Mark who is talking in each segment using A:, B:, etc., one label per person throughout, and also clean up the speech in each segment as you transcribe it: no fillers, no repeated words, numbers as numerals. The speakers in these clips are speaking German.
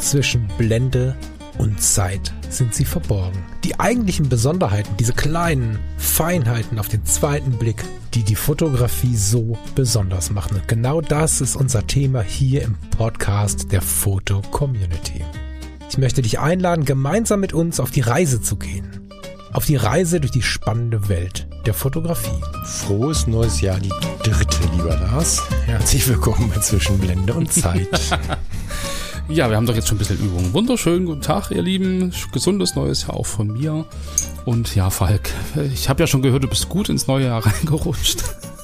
A: zwischen Blende und Zeit sind sie verborgen. Die eigentlichen Besonderheiten, diese kleinen Feinheiten auf den zweiten Blick, die die Fotografie so besonders machen. Und genau das ist unser Thema hier im Podcast der Foto-Community. Ich möchte dich einladen, gemeinsam mit uns auf die Reise zu gehen. Auf die Reise durch die spannende Welt der Fotografie.
B: Frohes neues Jahr, die dritte, lieber Lars. Herzlich willkommen bei Zwischen Blende und Zeit.
C: Ja, wir haben doch jetzt schon ein bisschen Übung. Wunderschönen guten Tag, ihr Lieben. Gesundes neues Jahr auch von mir. Und ja, Falk, ich habe ja schon gehört, du bist gut ins neue Jahr reingerutscht.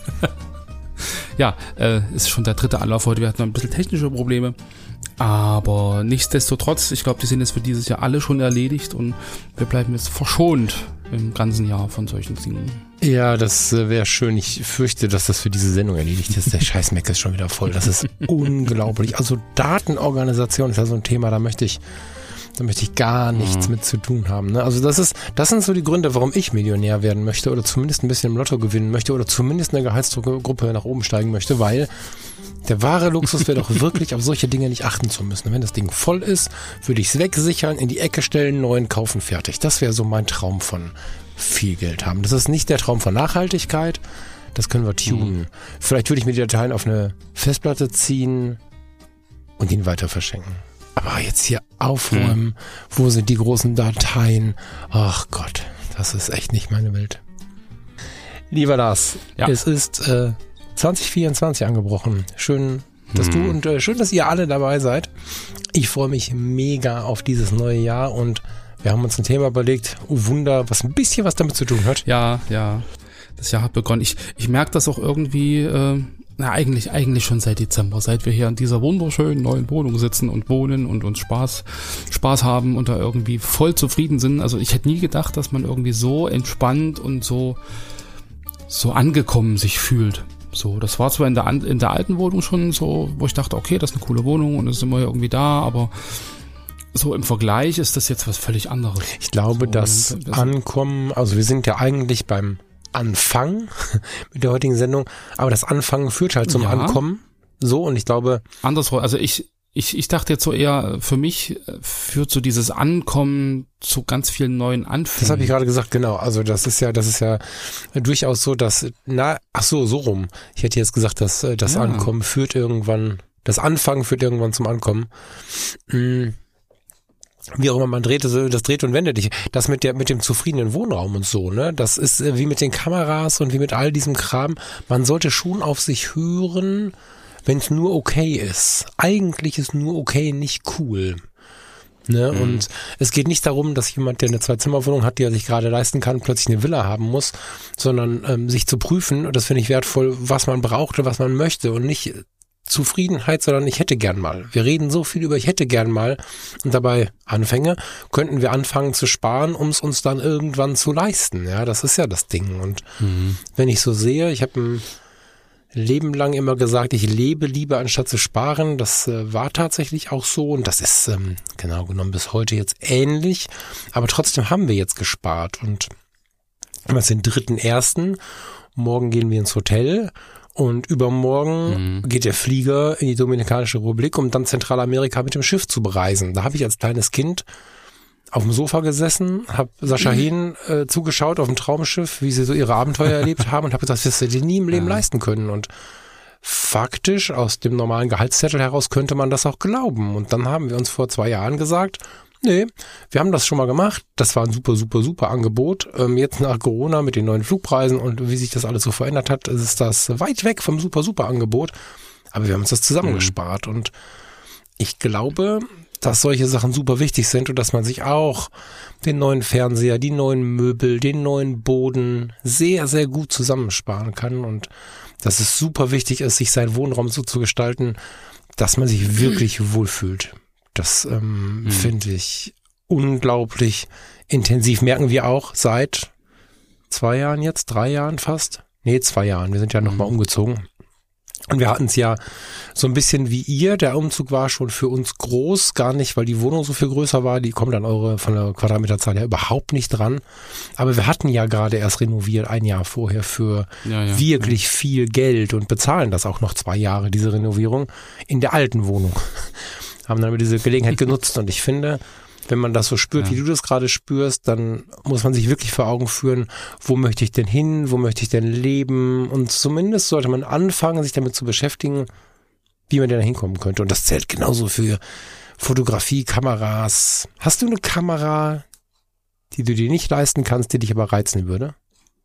C: Ja, ist schon der dritte Anlauf heute. Wir hatten noch ein bisschen technische Probleme. Aber nichtsdestotrotz, ich glaube, die sind jetzt für dieses Jahr alle schon erledigt und wir bleiben jetzt verschont im ganzen Jahr von solchen Dingen.
B: Ja, das wäre schön. Ich fürchte, dass das für diese Sendung erledigt ist. Der scheiß Mac ist schon wieder voll. Das ist unglaublich. Also Datenorganisation ist ja so ein Thema, da möchte ich gar nichts mit zu tun haben. Ne? Also das sind so die Gründe, warum ich Millionär werden möchte oder zumindest ein bisschen im Lotto gewinnen möchte oder zumindest eine Gehaltsgruppe nach oben steigen möchte, weil der wahre Luxus wäre doch wirklich, auf solche Dinge nicht achten zu müssen. Wenn das Ding voll ist, würde ich es wegsichern, in die Ecke stellen, neuen kaufen, fertig. Das wäre so mein Traum von viel Geld haben. Das ist nicht der Traum von Nachhaltigkeit, das können wir tunen. Vielleicht würde ich mir die Dateien auf eine Festplatte ziehen und ihn weiter verschenken. Aber jetzt hier aufräumen, wo sind die großen Dateien? Ach Gott, das ist echt nicht meine Welt. Lieber Lars, Es ist 2024 angebrochen. Schön, dass du und schön, dass ihr alle dabei seid. Ich freue mich mega auf dieses neue Jahr und wir haben uns ein Thema überlegt, oh Wunder, was ein bisschen was damit zu tun hat.
C: Ja, das Jahr hat begonnen. Ich merke das auch irgendwie, eigentlich schon seit Dezember, seit wir hier in dieser wunderschönen neuen Wohnung sitzen und wohnen und uns Spaß haben und da irgendwie voll zufrieden sind. Also ich hätte nie gedacht, dass man irgendwie so entspannt und so angekommen sich fühlt. So, das war zwar in der alten Wohnung schon so, wo ich dachte, okay, das ist eine coole Wohnung und es ist immer irgendwie da, aber so im Vergleich ist das jetzt was völlig anderes.
B: Ich glaube, das Ankommen, also wir sind ja eigentlich beim Anfang mit der heutigen Sendung, aber das Anfangen führt halt zum Ankommen. So, und ich glaube
C: andersrum, also ich dachte jetzt so eher, für mich führt so dieses Ankommen zu ganz vielen neuen Anfängen.
B: Das habe ich gerade gesagt, genau. Also das ist ja durchaus so, dass, so rum. Ich hätte jetzt gesagt, dass das Ankommen führt irgendwann, das Anfangen führt irgendwann zum Ankommen. Wie auch immer man das dreht und wendet dich. Das mit dem zufriedenen Wohnraum und so, ne? Das ist wie mit den Kameras und wie mit all diesem Kram. Man sollte schon auf sich hören, wenn es nur okay ist. Eigentlich ist nur okay nicht cool. Ne? Und es geht nicht darum, dass jemand, der eine 2-Zimmer-Wohnung hat, die er sich gerade leisten kann, plötzlich eine Villa haben muss, sondern sich zu prüfen, und das finde ich wertvoll, was man braucht und was man möchte und nicht Zufriedenheit, sondern ich hätte gern mal. Wir reden so viel über ich hätte gern mal und dabei Anfänge könnten wir anfangen zu sparen, um es uns dann irgendwann zu leisten. Ja, das ist ja das Ding. Und wenn ich so sehe, ich habe ein Leben lang immer gesagt, ich lebe lieber anstatt zu sparen. Das war tatsächlich auch so und das ist genau genommen bis heute jetzt ähnlich. Aber trotzdem haben wir jetzt gespart und wir sind den 3.1. Morgen gehen wir ins Hotel. Und übermorgen geht der Flieger in die Dominikanische Republik, um dann Zentralamerika mit dem Schiff zu bereisen. Da habe ich als kleines Kind auf dem Sofa gesessen, habe Sascha Hehn zugeschaut auf dem Traumschiff, wie sie so ihre Abenteuer erlebt haben und habe gesagt, das wirst du dir nie im Leben leisten können. Und faktisch aus dem normalen Gehaltszettel heraus könnte man das auch glauben. Und dann haben wir uns vor 2 Jahren gesagt, nee, wir haben das schon mal gemacht. Das war ein super, super, super Angebot. Jetzt nach Corona mit den neuen Flugpreisen und wie sich das alles so verändert hat, ist das weit weg vom super, super Angebot. Aber wir haben uns das zusammengespart. Und ich glaube, dass solche Sachen super wichtig sind und dass man sich auch den neuen Fernseher, die neuen Möbel, den neuen Boden sehr, sehr gut zusammensparen kann. Und dass es super wichtig ist, sich seinen Wohnraum so zu gestalten, dass man sich wirklich wohlfühlt. Das finde ich unglaublich intensiv. Merken wir auch seit 2 Jahren jetzt, 3 Jahren fast. 2 Jahren. Wir sind ja nochmal umgezogen. Und wir hatten es ja so ein bisschen wie ihr. Der Umzug war schon für uns groß. Gar nicht, weil die Wohnung so viel größer war. Die kommt an von der Quadratmeterzahl her überhaupt nicht dran. Aber wir hatten ja gerade erst renoviert 1 Jahr vorher für wirklich viel Geld und bezahlen das auch noch 2 Jahre, diese Renovierung, in der alten Wohnung. haben dann aber diese Gelegenheit genutzt und ich finde, wenn man das so spürt, wie du das gerade spürst, dann muss man sich wirklich vor Augen führen, wo möchte ich denn hin, wo möchte ich denn leben und zumindest sollte man anfangen, sich damit zu beschäftigen, wie man denn da hinkommen könnte und das zählt genauso für Fotografie, Kameras. Hast du eine Kamera, die du dir nicht leisten kannst, die dich aber reizen würde?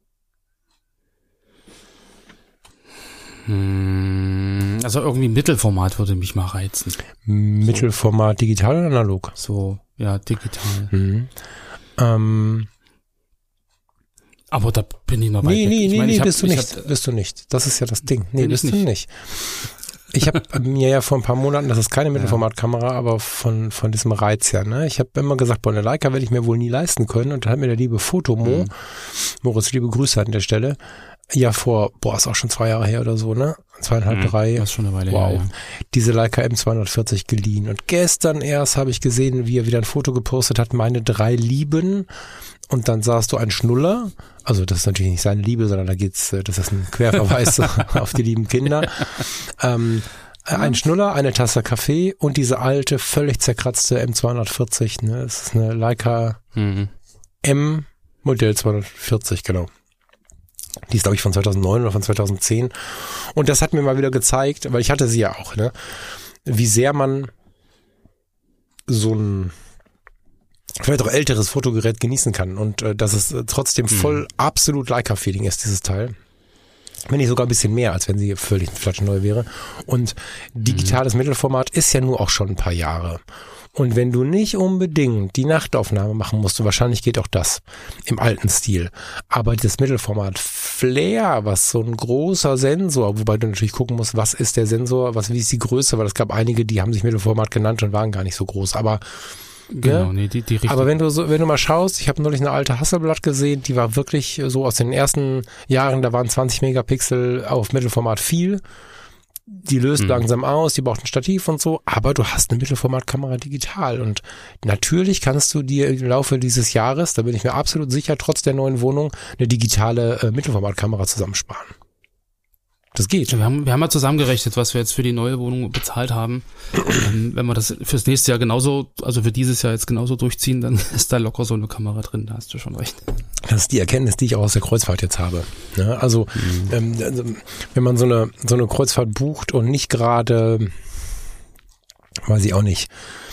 C: Also irgendwie Mittelformat würde mich mal reizen.
B: Mittelformat, digital oder analog?
C: So, ja, digital. Aber da bin ich noch weit weg.
B: Nee, bist du nicht. Das ist ja das Ding. Nee, bist du nicht. Ich habe mir ja vor ein paar Monaten, das ist keine Mittelformatkamera, aber von diesem Reiz her, ne? Ich habe immer gesagt, boah, eine Leica werde ich mir wohl nie leisten können und dann hat mir der liebe Fotomo, Moritz, liebe Grüße an der Stelle, ja vor, ist auch schon 2 Jahre her oder so, ne? 2,5, 3.
C: Das ist schon eine Weile her, ja.
B: Diese Leica M240 geliehen. Und gestern erst habe ich gesehen, wie er wieder ein Foto gepostet hat, meine 3 Lieben. Und dann sahst du einen Schnuller. Also das ist natürlich nicht seine Liebe, sondern das ist ein Querverweis auf die lieben Kinder. Ein Schnuller, eine Tasse Kaffee und diese alte, völlig zerkratzte M240, ne? Das ist eine Leica M Modell 240, genau. Die ist, glaube ich, von 2009 oder von 2010. Und das hat mir mal wieder gezeigt, weil ich hatte sie ja auch, ne, wie sehr man so ein vielleicht auch älteres Fotogerät genießen kann. Und dass es trotzdem voll absolut Leica-Feeling ist, dieses Teil. Wenn nicht sogar ein bisschen mehr, als wenn sie völlig flatschneu wäre. Und digitales Mittelformat ist ja nur auch schon ein paar Jahre. Und wenn du nicht unbedingt die Nachtaufnahme machen musst, und wahrscheinlich geht auch das im alten Stil, aber das Mittelformat Flair, was so ein großer Sensor, wobei du natürlich gucken musst, was ist der Sensor, wie ist die Größe, weil es gab einige, die haben sich Mittelformat genannt und waren gar nicht so groß, aber
C: genau, nee, die richtig.
B: Aber wenn du mal schaust, ich habe neulich eine alte Hasselblad gesehen, die war wirklich so aus den ersten Jahren, da waren 20 Megapixel auf Mittelformat viel. Die löst langsam aus, die braucht ein Stativ und so, aber du hast eine Mittelformatkamera digital und natürlich kannst du dir im Laufe dieses Jahres, da bin ich mir absolut sicher, trotz der neuen Wohnung, eine digitale Mittelformatkamera zusammensparen. Das geht.
C: Wir haben mal zusammengerechnet, was wir jetzt für die neue Wohnung bezahlt haben. Wenn wir das fürs nächste Jahr genauso, also für dieses Jahr jetzt genauso durchziehen, dann ist da locker so eine Kamera drin, da hast du schon recht.
B: Das ist die Erkenntnis, die ich auch aus der Kreuzfahrt jetzt habe. Ja, also wenn man so eine Kreuzfahrt bucht und nicht gerade, weiß ich auch nicht,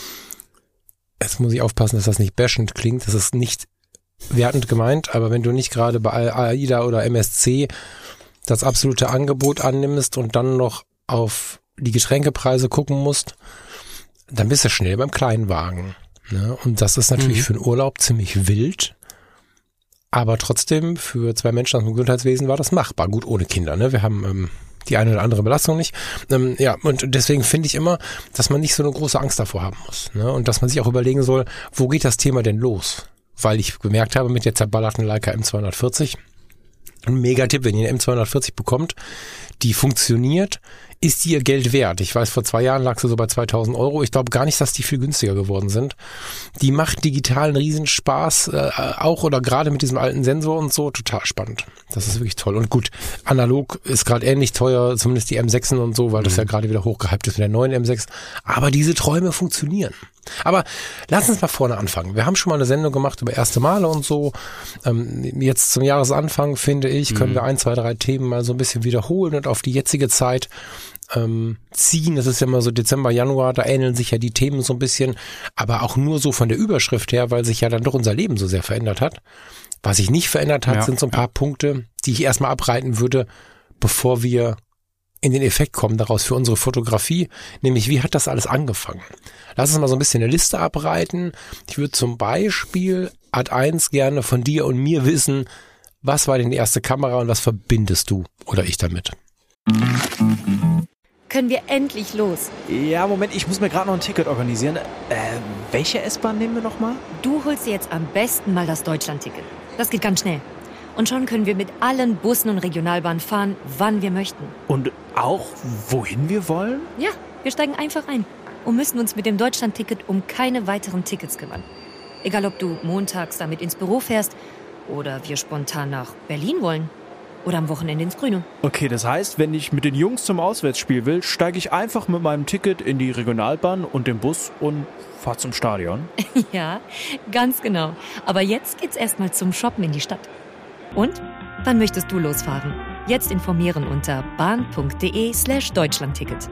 B: jetzt muss ich aufpassen, dass das nicht bashend klingt, das ist nicht wertend gemeint, aber wenn du nicht gerade bei AIDA oder MSC das absolute Angebot annimmst und dann noch auf die Getränkepreise gucken musst, dann bist du schnell beim Kleinwagen. Ne? Und das ist natürlich für einen Urlaub ziemlich wild, aber trotzdem für 2 Menschen aus dem Gesundheitswesen war das machbar. Gut, ohne Kinder. Ne? Wir haben die eine oder andere Belastung nicht. Ja, und deswegen finde ich immer, dass man nicht so eine große Angst davor haben muss. Ne? Und dass man sich auch überlegen soll, wo geht das Thema denn los? Weil ich gemerkt habe, mit der zerballerten Leica M240, ein Megatipp, wenn ihr eine M240 bekommt, die funktioniert, ist die ihr Geld wert. Ich weiß, vor 2 Jahren lag sie so bei 2.000 €. Ich glaube gar nicht, dass die viel günstiger geworden sind. Die macht digitalen Riesenspaß, auch oder gerade mit diesem alten Sensor und so, total spannend. Das ist wirklich toll. Und gut, analog ist gerade ähnlich teuer, zumindest die M6 und so, weil das ja gerade wieder hochgehypt ist mit der neuen M6. Aber diese Träume funktionieren. Aber lass uns mal vorne anfangen. Wir haben schon mal eine Sendung gemacht über erste Male und so. Jetzt zum Jahresanfang, finde ich, können wir 1, 2, 3 Themen mal so ein bisschen wiederholen und auf die jetzige Zeit ziehen. Das ist ja immer so Dezember, Januar, da ähneln sich ja die Themen so ein bisschen, aber auch nur so von der Überschrift her, weil sich ja dann doch unser Leben so sehr verändert hat. Was sich nicht verändert hat, sind so ein paar Punkte, die ich erstmal abreiten würde, bevor wir in den Effekt kommen daraus für unsere Fotografie, nämlich wie hat das alles angefangen? Lass uns mal so ein bisschen eine Liste abreiten. Ich würde zum Beispiel Ad 1 gerne von dir und mir wissen, was war denn die erste Kamera und was verbindest du oder ich damit?
D: Können wir endlich los?
E: Ja, Moment, ich muss mir gerade noch ein Ticket organisieren. Welche S-Bahn nehmen wir nochmal?
D: Du holst dir jetzt am besten mal das Deutschland-Ticket. Das geht ganz schnell. Und schon können wir mit allen Bussen und Regionalbahnen fahren, wann wir möchten.
E: Und auch, wohin wir wollen?
D: Ja, wir steigen einfach ein und müssen uns mit dem Deutschland-Ticket um keine weiteren Tickets kümmern. Egal, ob du montags damit ins Büro fährst oder wir spontan nach Berlin wollen. oder am Wochenende ins Grüne.
E: Okay, das heißt, wenn ich mit den Jungs zum Auswärtsspiel will, steige ich einfach mit meinem Ticket in die Regionalbahn und den Bus und fahre zum Stadion.
D: Ja, ganz genau. Aber jetzt geht's erstmal zum Shoppen in die Stadt. Und? Wann möchtest du losfahren? Jetzt informieren unter bahn.de/Deutschlandticket.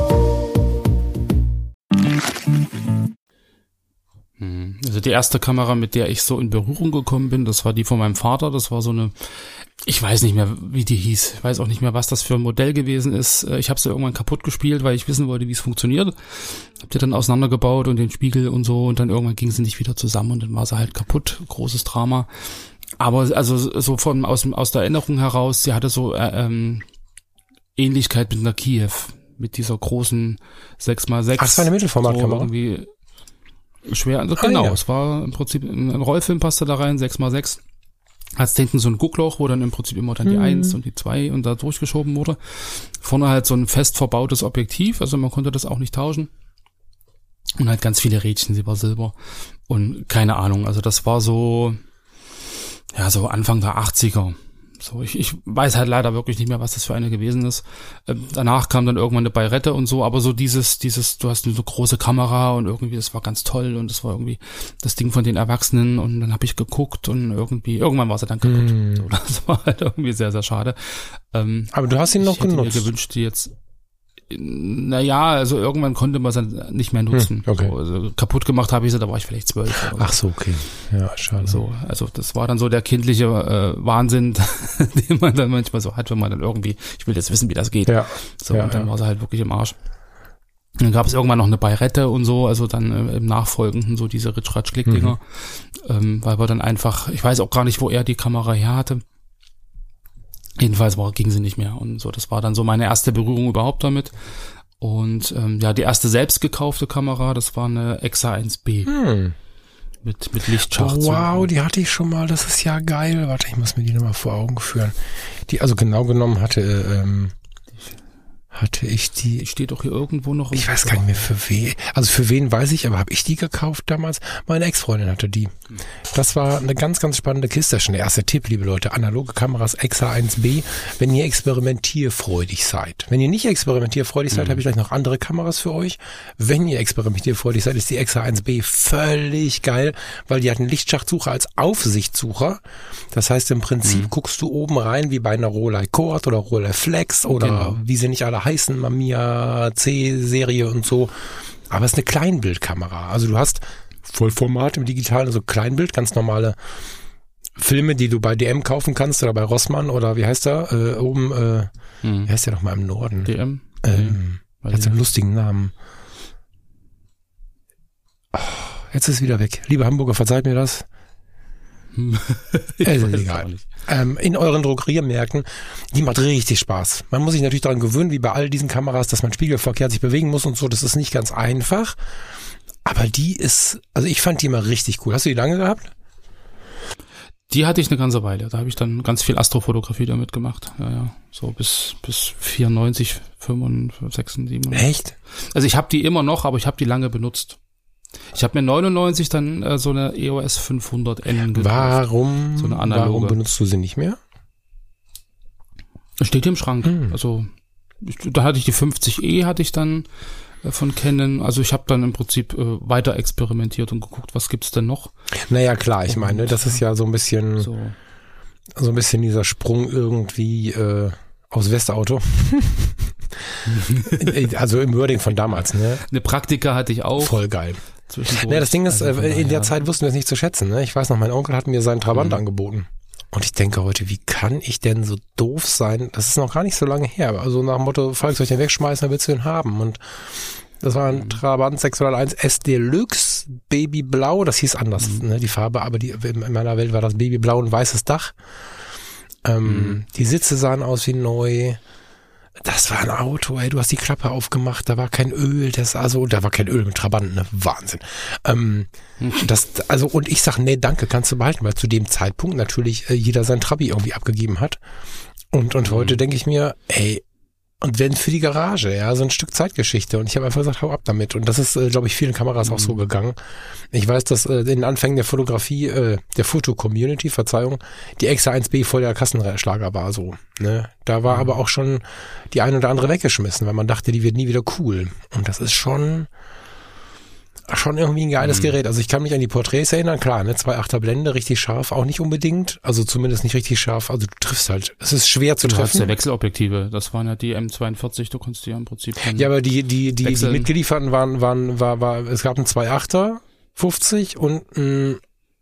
C: Also die erste Kamera, mit der ich so in Berührung gekommen bin, das war die von meinem Vater. Das war so eine, ich weiß nicht mehr, wie die hieß. Ich weiß auch nicht mehr, was das für ein Modell gewesen ist. Ich habe sie irgendwann kaputt gespielt, weil ich wissen wollte, wie es funktioniert. Hab die dann auseinandergebaut und den Spiegel und so. Und dann irgendwann ging sie nicht wieder zusammen und dann war sie halt kaputt. Großes Drama. Aber also so aus der Erinnerung heraus, sie hatte so Ähnlichkeit mit einer Kiew. Mit dieser großen 6x6.
B: Ach, es war eine Mittelformatkamera?
C: So irgendwie schwer, also genau,
B: ja.
C: Es war im Prinzip, ein Rollfilm passte da rein, 6x6. Hat's hinten so ein Guckloch, wo dann im Prinzip immer dann die 1 und die 2 und da durchgeschoben wurde. Vorne halt so ein fest verbautes Objektiv, also man konnte das auch nicht tauschen. Und halt ganz viele Rädchen, sie war Silber. Und keine Ahnung, also das war so, ja, so Anfang der 80er. So, ich weiß halt leider wirklich nicht mehr, was das für eine gewesen ist. Danach kam dann irgendwann eine Bayrette und so, aber so dieses, du hast eine so große Kamera und irgendwie, das war ganz toll und das war irgendwie das Ding von den Erwachsenen und dann habe ich geguckt und irgendwann war sie dann kaputt. So, das war halt irgendwie sehr, sehr schade.
B: Aber du hast ihn noch genutzt.
C: Ich hätte mir gewünscht, die jetzt, naja, also irgendwann konnte man es dann nicht mehr nutzen.
B: Okay.
C: So, also kaputt gemacht habe ich sie, da war ich vielleicht 12.
B: Ach so, okay. Ja, schade.
C: So, also das war dann so der kindliche Wahnsinn, den man dann manchmal so hat, wenn man dann irgendwie, ich will jetzt wissen, wie das geht.
B: Ja.
C: So, und dann war sie halt wirklich im Arsch. Und dann gab es irgendwann noch eine Bayrette und so, also dann im Nachfolgenden so diese Ritsch-Ratsch-Klick-Dinger, weil wir dann einfach, ich weiß auch gar nicht, wo er die Kamera her hatte. Jedenfalls ging sie nicht mehr und so. Das war dann so meine erste Berührung überhaupt damit. Und ja, die erste selbst gekaufte Kamera, das war eine Exa 1B mit Lichtschacht.
B: Oh, wow, die hatte ich schon mal. Das ist ja geil. Warte, ich muss mir die nochmal vor Augen führen. Die, also genau genommen hatte ich die.
C: Die steht doch hier irgendwo noch.
B: Ich weiß gar nicht mehr für wen. Also für wen weiß ich, aber habe ich die gekauft damals? Meine Ex-Freundin hatte die. Das war eine ganz, ganz spannende Kiste. Das ist schon der erste Tipp, liebe Leute. Analoge Kameras Exa 1B, wenn ihr experimentierfreudig seid. Wenn ihr nicht experimentierfreudig seid, habe ich gleich noch andere Kameras für euch. Wenn ihr experimentierfreudig seid, ist die Exa 1B völlig geil, weil die hat einen Lichtschachsucher als Aufsichtssucher. Das heißt, im Prinzip guckst du oben rein, wie bei einer Rolei Cord oder Rolei Flex oder wie sie nicht alle heißen, Mamiya C-Serie und so. Aber es ist eine Kleinbildkamera. Also du hast Vollformat im Digitalen, also Kleinbild, ganz normale Filme, die du bei DM kaufen kannst oder bei Rossmann oder wie heißt der? Wie heißt der nochmal im Norden?
C: DM?
B: Der hat so einen lustigen Namen. Oh, jetzt ist es wieder weg. Liebe Hamburger, verzeiht mir das. Es ist egal. In euren Drogeriemärkten, die macht richtig Spaß. Man muss sich natürlich daran gewöhnen, wie bei all diesen Kameras, dass man spiegelverkehrt sich bewegen muss und so. Das ist nicht ganz einfach. Aber die ist, also ich fand die immer richtig cool. Hast du die lange gehabt?
C: Die hatte ich eine ganze Weile. Da habe ich dann ganz viel Astrofotografie damit gemacht. Ja. So bis 94, 95, 96, 97.
B: Echt?
C: Also ich habe die immer noch, aber ich habe die lange benutzt. Ich habe mir 99 dann so eine EOS 500N gekauft.
B: Warum?
C: So eine analoge.
B: Warum benutzt du sie nicht mehr?
C: Steht hier im Schrank. Also da hatte ich die 50E, hatte ich dann von Canon. Also ich habe dann im Prinzip weiter experimentiert und geguckt, was gibt's denn noch.
B: Naja, klar, ich meine, das ist ja so ein bisschen so ein bisschen dieser Sprung irgendwie aus Westauto. Also im Wording von damals, ne?
C: Eine Praktika hatte ich auch.
B: Voll geil. Ja, das Ding ist, also in der Zeit wussten wir es nicht zu schätzen. Ne? Ich weiß noch, mein Onkel hat mir seinen Trabant angeboten. Und ich denke heute, wie kann ich denn so doof sein? Das ist noch gar nicht so lange her. Also nach dem Motto, falls ich den wegschmeißen, dann willst du den haben. Und das war ein Trabant 601 S Deluxe Babyblau. Das hieß anders, ne, die Farbe. Aber in meiner Welt war das Babyblau und weißes Dach. Die Sitze sahen aus wie neu. Das war ein Auto, ey, du hast die Klappe aufgemacht, da war kein Öl, da war kein Öl mit Trabant, ne, Wahnsinn. Und ich sag, nee, danke, kannst du behalten, weil zu dem Zeitpunkt natürlich jeder sein Trabi irgendwie abgegeben hat. Und heute denke ich mir, ey, Und wenn für die Garage, ja, so ein Stück Zeitgeschichte. Und ich habe einfach gesagt, hau ab damit. Und das ist, glaube ich, vielen Kameras auch so gegangen. Ich weiß, dass in den Anfängen der Fotografie, der Foto-Community, Verzeihung, die Exa 1B voll der Kassenschlager war so. Ne? Da war aber auch schon die ein oder andere weggeschmissen, weil man dachte, die wird nie wieder cool. Und das ist schon irgendwie ein geiles Gerät. Also ich kann mich an die Porträts erinnern, klar, ne, 2,8er Blende, richtig scharf, auch nicht unbedingt, also zumindest nicht richtig scharf, also du triffst halt, es ist schwer zu
C: Du hast
B: treffen.
C: ja Wechselobjektive, das waren ja die M42, du konntest die ja im Prinzip
B: Ja, aber die
C: wechseln.
B: mitgelieferten war, es gab einen 2,8er, 50 und ein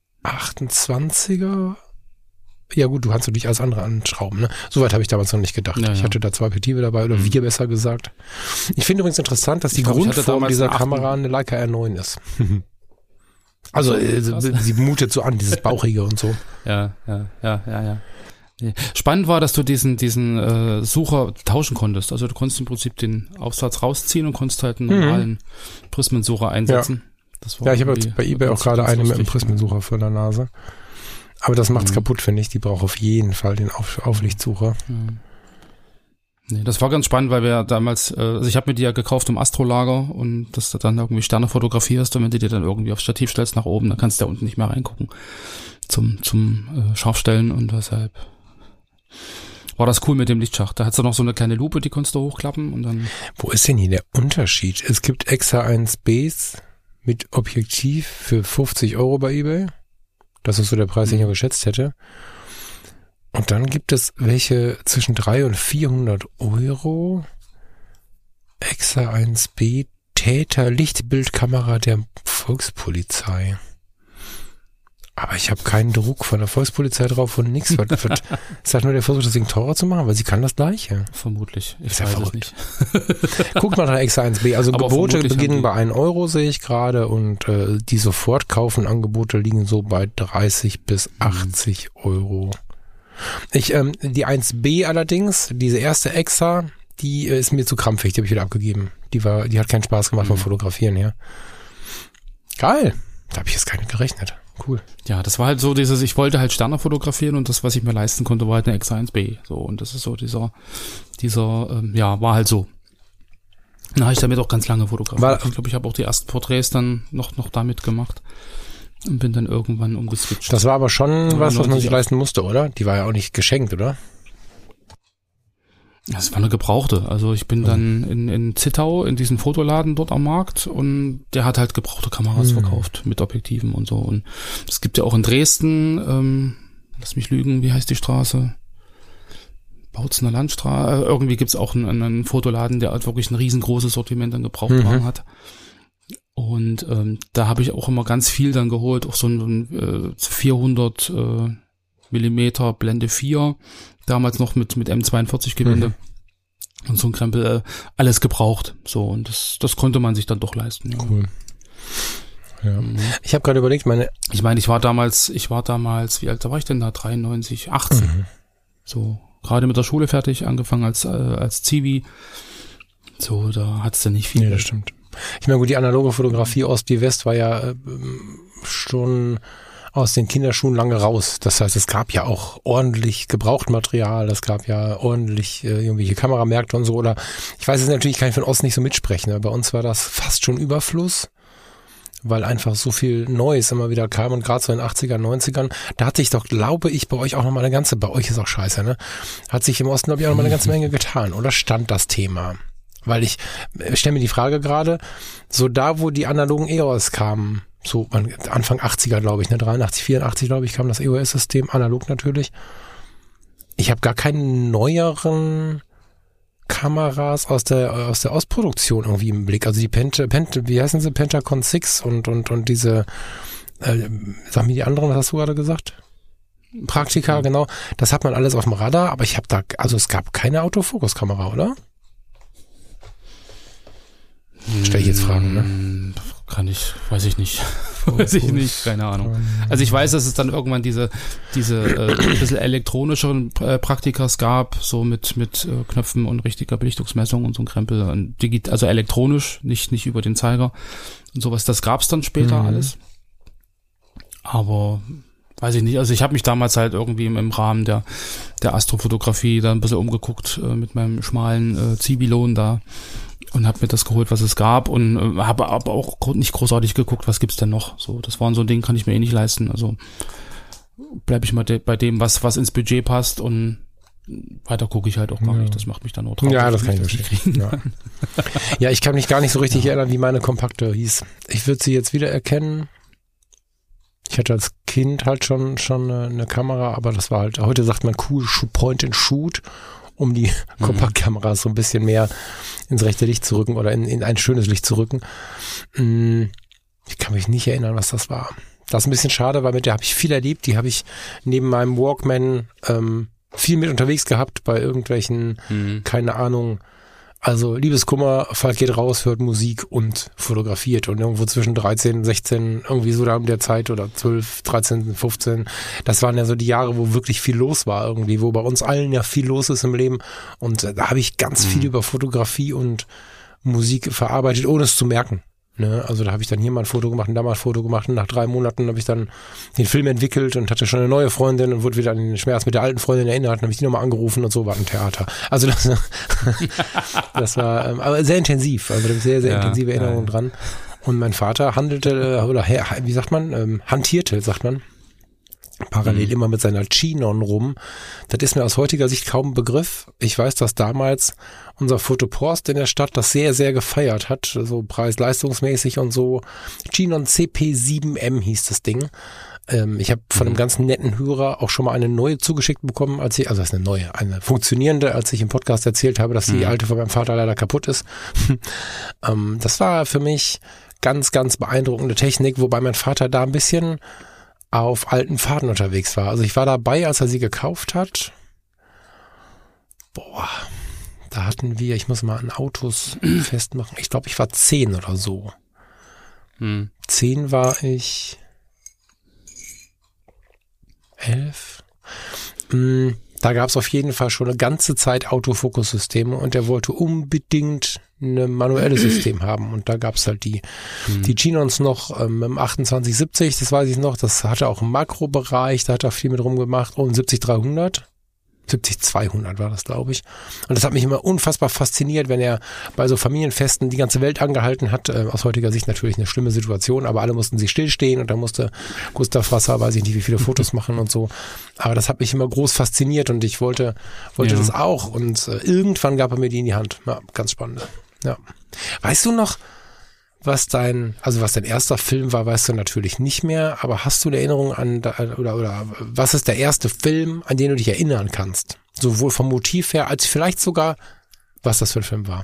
B: 28er. Ja gut, du kannst natürlich alles andere anschrauben, ne? Soweit habe ich damals noch nicht gedacht.
C: Ja,
B: Ich
C: ja.
B: hatte da 2 Objektive dabei, oder 4 besser gesagt. Ich finde übrigens interessant, dass die
C: Ich glaub, ich hatte
B: Grundform
C: damals
B: dieser
C: einen 8.
B: Kamera eine Leica R9 ist. Also sie mutet so an, dieses Bauchige und so.
C: Ja. Nee. Spannend war, dass du diesen Sucher tauschen konntest. Also du konntest im Prinzip den Aufsatz rausziehen und konntest halt einen normalen Prismensucher einsetzen. Das war
B: Ja, ich habe
C: irgendwie
B: jetzt bei eBay auch gerade eine mit einem Prismensucher vor der Nase. Aber das macht's kaputt, finde ich. Die braucht auf jeden Fall den Auflichtsucher.
C: Nee, das war ganz spannend, weil wir damals, also ich habe mir die ja gekauft im Astrolager und dass du dann irgendwie Sterne fotografierst und wenn du dir dann irgendwie aufs Stativ stellst nach oben, dann kannst du da unten nicht mehr reingucken zum Scharfstellen und deshalb war das cool mit dem Lichtschacht. Da hat's dann noch so eine kleine Lupe, die konntest du hochklappen und dann...
B: Wo ist denn hier der Unterschied? Es gibt Exa 1Bs mit Objektiv für 50 € bei eBay. Das ist so der Preis, den ich ja geschätzt hätte. Und dann gibt es welche zwischen 300 und 400 €. Exa 1B Täter Lichtbildkamera der Volkspolizei. Aber ich habe keinen Druck von der Volkspolizei drauf und nichts. Ist halt nur der Versuch, das Ding teurer zu machen, weil sie kann das Gleiche.
C: Vermutlich. Ich
B: Ist ja
C: weiß
B: verrückt.
C: es nicht.
B: Guckt mal nach Exa 1B. Also
C: Aber
B: Gebote
C: vermutlich
B: beginnen
C: haben
B: bei 1 € sehe ich gerade und die Sofortkaufen-Angebote liegen so bei 30 bis 80 €. Die 1B allerdings, diese erste Exa, die ist mir zu krampfig, die habe ich wieder abgegeben. Die hat keinen Spaß gemacht beim Fotografieren her. Geil. Da habe ich jetzt gar nicht gerechnet. Cool.
C: Ja, das war halt so ich wollte halt Sterne fotografieren und das, was ich mir leisten konnte, war halt eine Exa 1B. So, und das ist so war halt so. Dann habe ich damit auch ganz lange fotografiert. Ich glaube, ich habe auch die ersten Porträts dann noch damit gemacht und bin dann irgendwann umgeswitcht.
B: Das war aber schon was man sich leisten musste, oder? Die war ja auch nicht geschenkt, oder?
C: Das war eine gebrauchte. Also ich bin dann in Zittau in diesen Fotoladen dort am Markt und der hat halt gebrauchte Kameras verkauft mit Objektiven und so. Und es gibt ja auch in Dresden, lass mich lügen, wie heißt die Straße? Bautzener Landstraße. Irgendwie gibt's auch einen Fotoladen, der halt wirklich ein riesengroßes Sortiment an Gebrauchtwaren hat. Und da habe ich auch immer ganz viel dann geholt, auch so ein 400 Millimeter Blende 4, damals noch mit M42 Gewinde und so ein Krempel, alles gebraucht. So, und das konnte man sich dann doch leisten. Ja.
B: Cool. Ja. Ich habe gerade überlegt,
C: ich meine, ich war damals, wie alt war ich denn da? 93, 18. So, gerade mit der Schule fertig, angefangen als Zivi. So, da hat's dann nicht viel.
B: Nee, das stimmt. Ich meine, gut, die analoge Fotografie Ost wie West war ja schon aus den Kinderschuhen lange raus. Das heißt, es gab ja auch ordentlich Gebrauchtmaterial, es gab ja ordentlich irgendwelche Kameramärkte und so. Oder ich weiß es natürlich, kann ich von Ost nicht so mitsprechen, aber bei uns war das fast schon Überfluss, weil einfach so viel Neues immer wieder kam und gerade so in den 80ern, 90ern, da hat sich doch, glaube ich, bei euch auch nochmal bei euch ist auch scheiße, ne? Hat sich im Osten, glaube ich, auch nochmal eine ganze Menge getan, oder stand das Thema? Weil ich stelle mir die Frage gerade, so da, wo die analogen EOS kamen, so Anfang 80er, glaube ich, ne, 83, 84, glaube ich, kam das EOS-System, analog natürlich. Ich habe gar keine neueren Kameras aus der Ausproduktion irgendwie im Blick. Also die wie heißen sie? Pentacon 6 und diese, sag mir die anderen, was hast du gerade gesagt? Praktika, genau. Das hat man alles auf dem Radar, aber es gab keine Autofokuskamera, oder? Stell ich jetzt Fragen, ne?
C: Weiß ich nicht. Weiß ich nicht, keine Ahnung. Also ich weiß, dass es dann irgendwann diese bisschen elektronischeren Praktikas gab, so mit Knöpfen und richtiger Belichtungsmessung und so ein Krempel. Und also elektronisch, nicht über den Zeiger und sowas. Das gab's dann später alles. Aber weiß ich nicht. Also ich habe mich damals halt irgendwie im Rahmen der Astrofotografie da ein bisschen umgeguckt mit meinem schmalen Zivilon da und habe mir das geholt, was es gab und habe aber auch nicht großartig geguckt, was gibt's denn noch. So, das war so ein Ding, kann ich mir nicht leisten. Also bleibe ich mal bei dem, was ins Budget passt und weiter gucke ich halt auch gar nicht. Das macht mich dann nur traurig.
A: Ja, das kann ich verstehen. Ja. Ja, ich kann mich gar nicht so richtig erinnern, wie meine Kompakte hieß. Ich würde sie jetzt wieder erkennen. Ich hatte als Kind halt schon eine Kamera, aber das war halt, heute sagt man cool Point and Shoot, um die Kompaktkameras so ein bisschen mehr ins rechte Licht zu rücken oder in ein schönes Licht zu rücken. Ich kann mich nicht erinnern, was das war. Das ist ein bisschen schade, weil mit der habe ich viel erlebt. Die habe ich neben meinem Walkman viel mit unterwegs gehabt bei irgendwelchen, keine Ahnung, also Liebeskummer, Falk geht raus, hört Musik und fotografiert und irgendwo zwischen 13, 16, irgendwie so da in der Zeit oder 12, 13, 15, das waren ja so die Jahre, wo wirklich viel los war irgendwie, wo bei uns allen ja viel los ist im Leben und da habe ich ganz viel über Fotografie und Musik verarbeitet, ohne es zu merken. Ne, also da habe ich dann hier mal ein Foto gemacht und da mal ein Foto gemacht und nach 3 Monaten habe ich dann den Film entwickelt und hatte schon eine neue Freundin und wurde wieder an den Schmerz mit der alten Freundin erinnert und habe ich die nochmal angerufen und so, war ein Theater. Also das war aber sehr intensiv, also da habe ich sehr, sehr intensive Erinnerungen dran. Und mein Vater handelte, oder wie sagt man, hantierte, sagt man, parallel immer mit seiner Chinon rum. Das ist mir aus heutiger Sicht kaum ein Begriff. Ich weiß, dass damals unser Fotopost in der Stadt das sehr, sehr gefeiert hat, so preis-leistungsmäßig und so. Chinon CP7M hieß das Ding. Ich habe von einem ganz netten Hörer auch schon mal eine neue zugeschickt bekommen, eine funktionierende, als ich im Podcast erzählt habe, dass die alte von meinem Vater leider kaputt ist. Das war für mich ganz, ganz beeindruckende Technik, wobei mein Vater da ein bisschen auf alten Faden unterwegs war. Also ich war dabei, als er sie gekauft hat. Da hatten wir, ich muss mal an Autos festmachen, ich glaube, ich war 10 oder so. 10 war ich 11. Da gab es auf jeden Fall schon eine ganze Zeit Autofokussysteme und er wollte unbedingt ein manuelles System haben und da gab es halt die Chinons noch im 2870, das weiß ich noch, das hatte auch einen Makrobereich, da hat er viel mit rumgemacht und 70-300. 70-200 war das, glaube ich. Und das hat mich immer unfassbar fasziniert, wenn er bei so Familienfesten die ganze Welt angehalten hat. Aus heutiger Sicht natürlich eine schlimme Situation, aber alle mussten sich stillstehen und dann musste Gustav Wasser, weiß ich nicht, wie viele Fotos machen und so. Aber das hat mich immer groß fasziniert und ich wollte das auch. Und irgendwann gab er mir die in die Hand. Ja, ganz spannend. Ja. Weißt du noch, was dein erster Film war, weißt du natürlich nicht mehr, aber hast du eine Erinnerung an, oder was ist der erste Film, an den du dich erinnern kannst? Sowohl vom Motiv her, als vielleicht sogar, was das für ein Film war?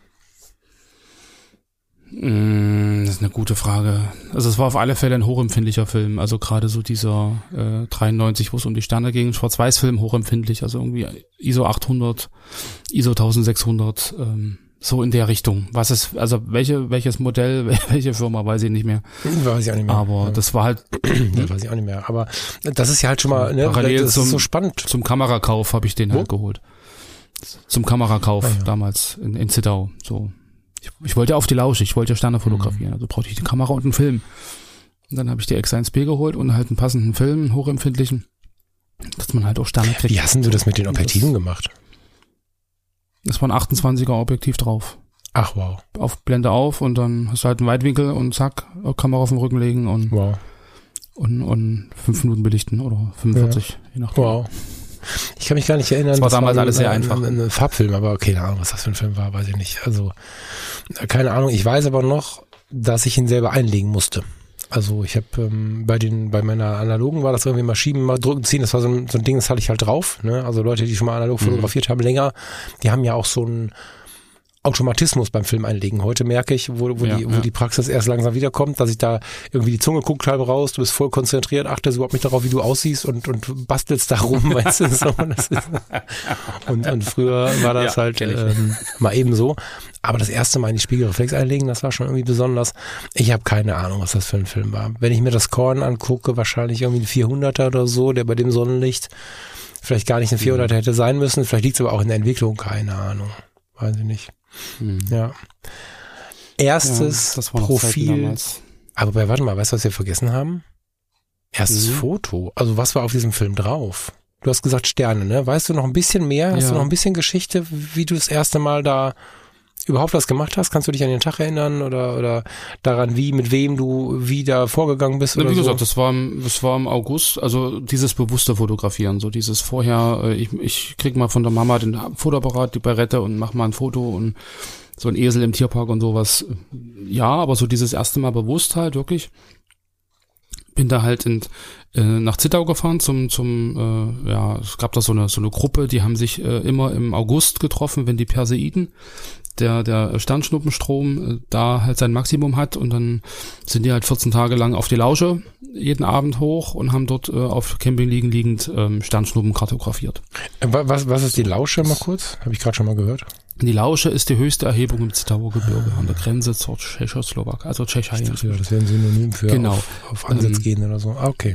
C: Das ist eine gute Frage. Also es war auf alle Fälle ein hochempfindlicher Film, also gerade so dieser 93, wo es um die Sterne ging, Schwarz-Weiß-Film, hochempfindlich, also irgendwie ISO 800, ISO 1600, so in der Richtung. Was ist, also welches Modell, welche Firma, weiß ich nicht mehr.
A: Weiß ich auch nicht mehr.
C: Aber das war halt.
A: Das weiß ich auch nicht mehr. Aber das ist ja halt schon mal, ne,
C: parallel
A: das ist so spannend.
C: Zum Kamerakauf habe ich den halt geholt. Zum Kamerakauf damals in Zittau. So. Ich wollte auf die Lausche, ich wollte Sterne fotografieren. Also brauchte ich die Kamera und einen Film. Und dann habe ich die X1P geholt und halt einen passenden Film, einen hochempfindlichen, dass man halt auch Sterne kriegt.
A: Wie hast denn du das mit den Objektiven gemacht?
C: Das war ein 28er Objektiv drauf.
A: Ach, wow.
C: Auf Blende auf und dann hast du halt einen Weitwinkel und zack, Kamera auf den Rücken legen und, und 5 Minuten belichten oder 45, je nachdem.
A: Wow. Ich kann mich gar nicht erinnern.
C: Das war damals alles sehr einfach.
A: Ein Farbfilm, aber keine Ahnung, was das für ein Film war, weiß ich nicht. Also, keine Ahnung. Ich weiß aber noch, dass ich ihn selber einlegen musste. Also ich habe bei meiner analogen war das irgendwie mal schieben, mal drücken, ziehen, das war so ein Ding, das hatte ich halt drauf. Ne? Also Leute, die schon mal analog fotografiert haben, länger, die haben ja auch so einen Automatismus beim Film einlegen. Heute merke ich, wo die Praxis erst langsam wiederkommt, dass ich da irgendwie die Zunge guckt halb raus, du bist voll konzentriert, achtest überhaupt nicht darauf, wie du aussiehst und bastelst da rum, weißt du, so. Und früher war das halt mal eben so. Aber das erste Mal in die Spiegelreflex einlegen, das war schon irgendwie besonders. Ich habe keine Ahnung, was das für ein Film war. Wenn ich mir das Korn angucke, wahrscheinlich irgendwie ein 400er oder so, der bei dem Sonnenlicht vielleicht gar nicht ein 400er hätte sein müssen. Vielleicht liegt es aber auch in der Entwicklung, keine Ahnung. Weiß ich nicht. Ja. Erstes
C: das war
A: Profil. Aber warte mal, weißt du, was wir vergessen haben?
B: Erstes Foto. Also was war auf diesem Film drauf? Du hast gesagt Sterne, ne? Weißt du noch ein bisschen mehr? Hast du noch ein bisschen Geschichte, wie du das erste Mal da überhaupt was gemacht hast? Kannst du dich an den Tag erinnern oder daran, mit wem du wie vorgegangen bist? Oder
C: wie gesagt,
B: so?
C: das war im August, also dieses bewusste Fotografieren, so dieses vorher, ich krieg mal von der Mama den Fotoapparat, die Barrette und mach mal ein Foto und so ein Esel im Tierpark und sowas. Ja, aber so dieses erste Mal bewusst halt wirklich. Bin da halt nach Zittau gefahren es gab da so eine Gruppe, die haben sich immer im August getroffen, wenn die Perseiden, der Sternschnuppenstrom da halt sein Maximum hat, und dann sind die halt 14 Tage lang auf die Lausche jeden Abend hoch und haben dort auf Campingliegen liegend Sternschnuppen kartografiert.
B: Was ist die Lausche mal kurz? Habe ich gerade schon mal gehört.
C: Die Lausche ist die höchste Erhebung im Zittauer Gebirge an der Grenze zur Tschechoslowakei, also Tschechien.
B: Ja, das wäre ein Synonym für auf Ansatz gehen oder so. Okay.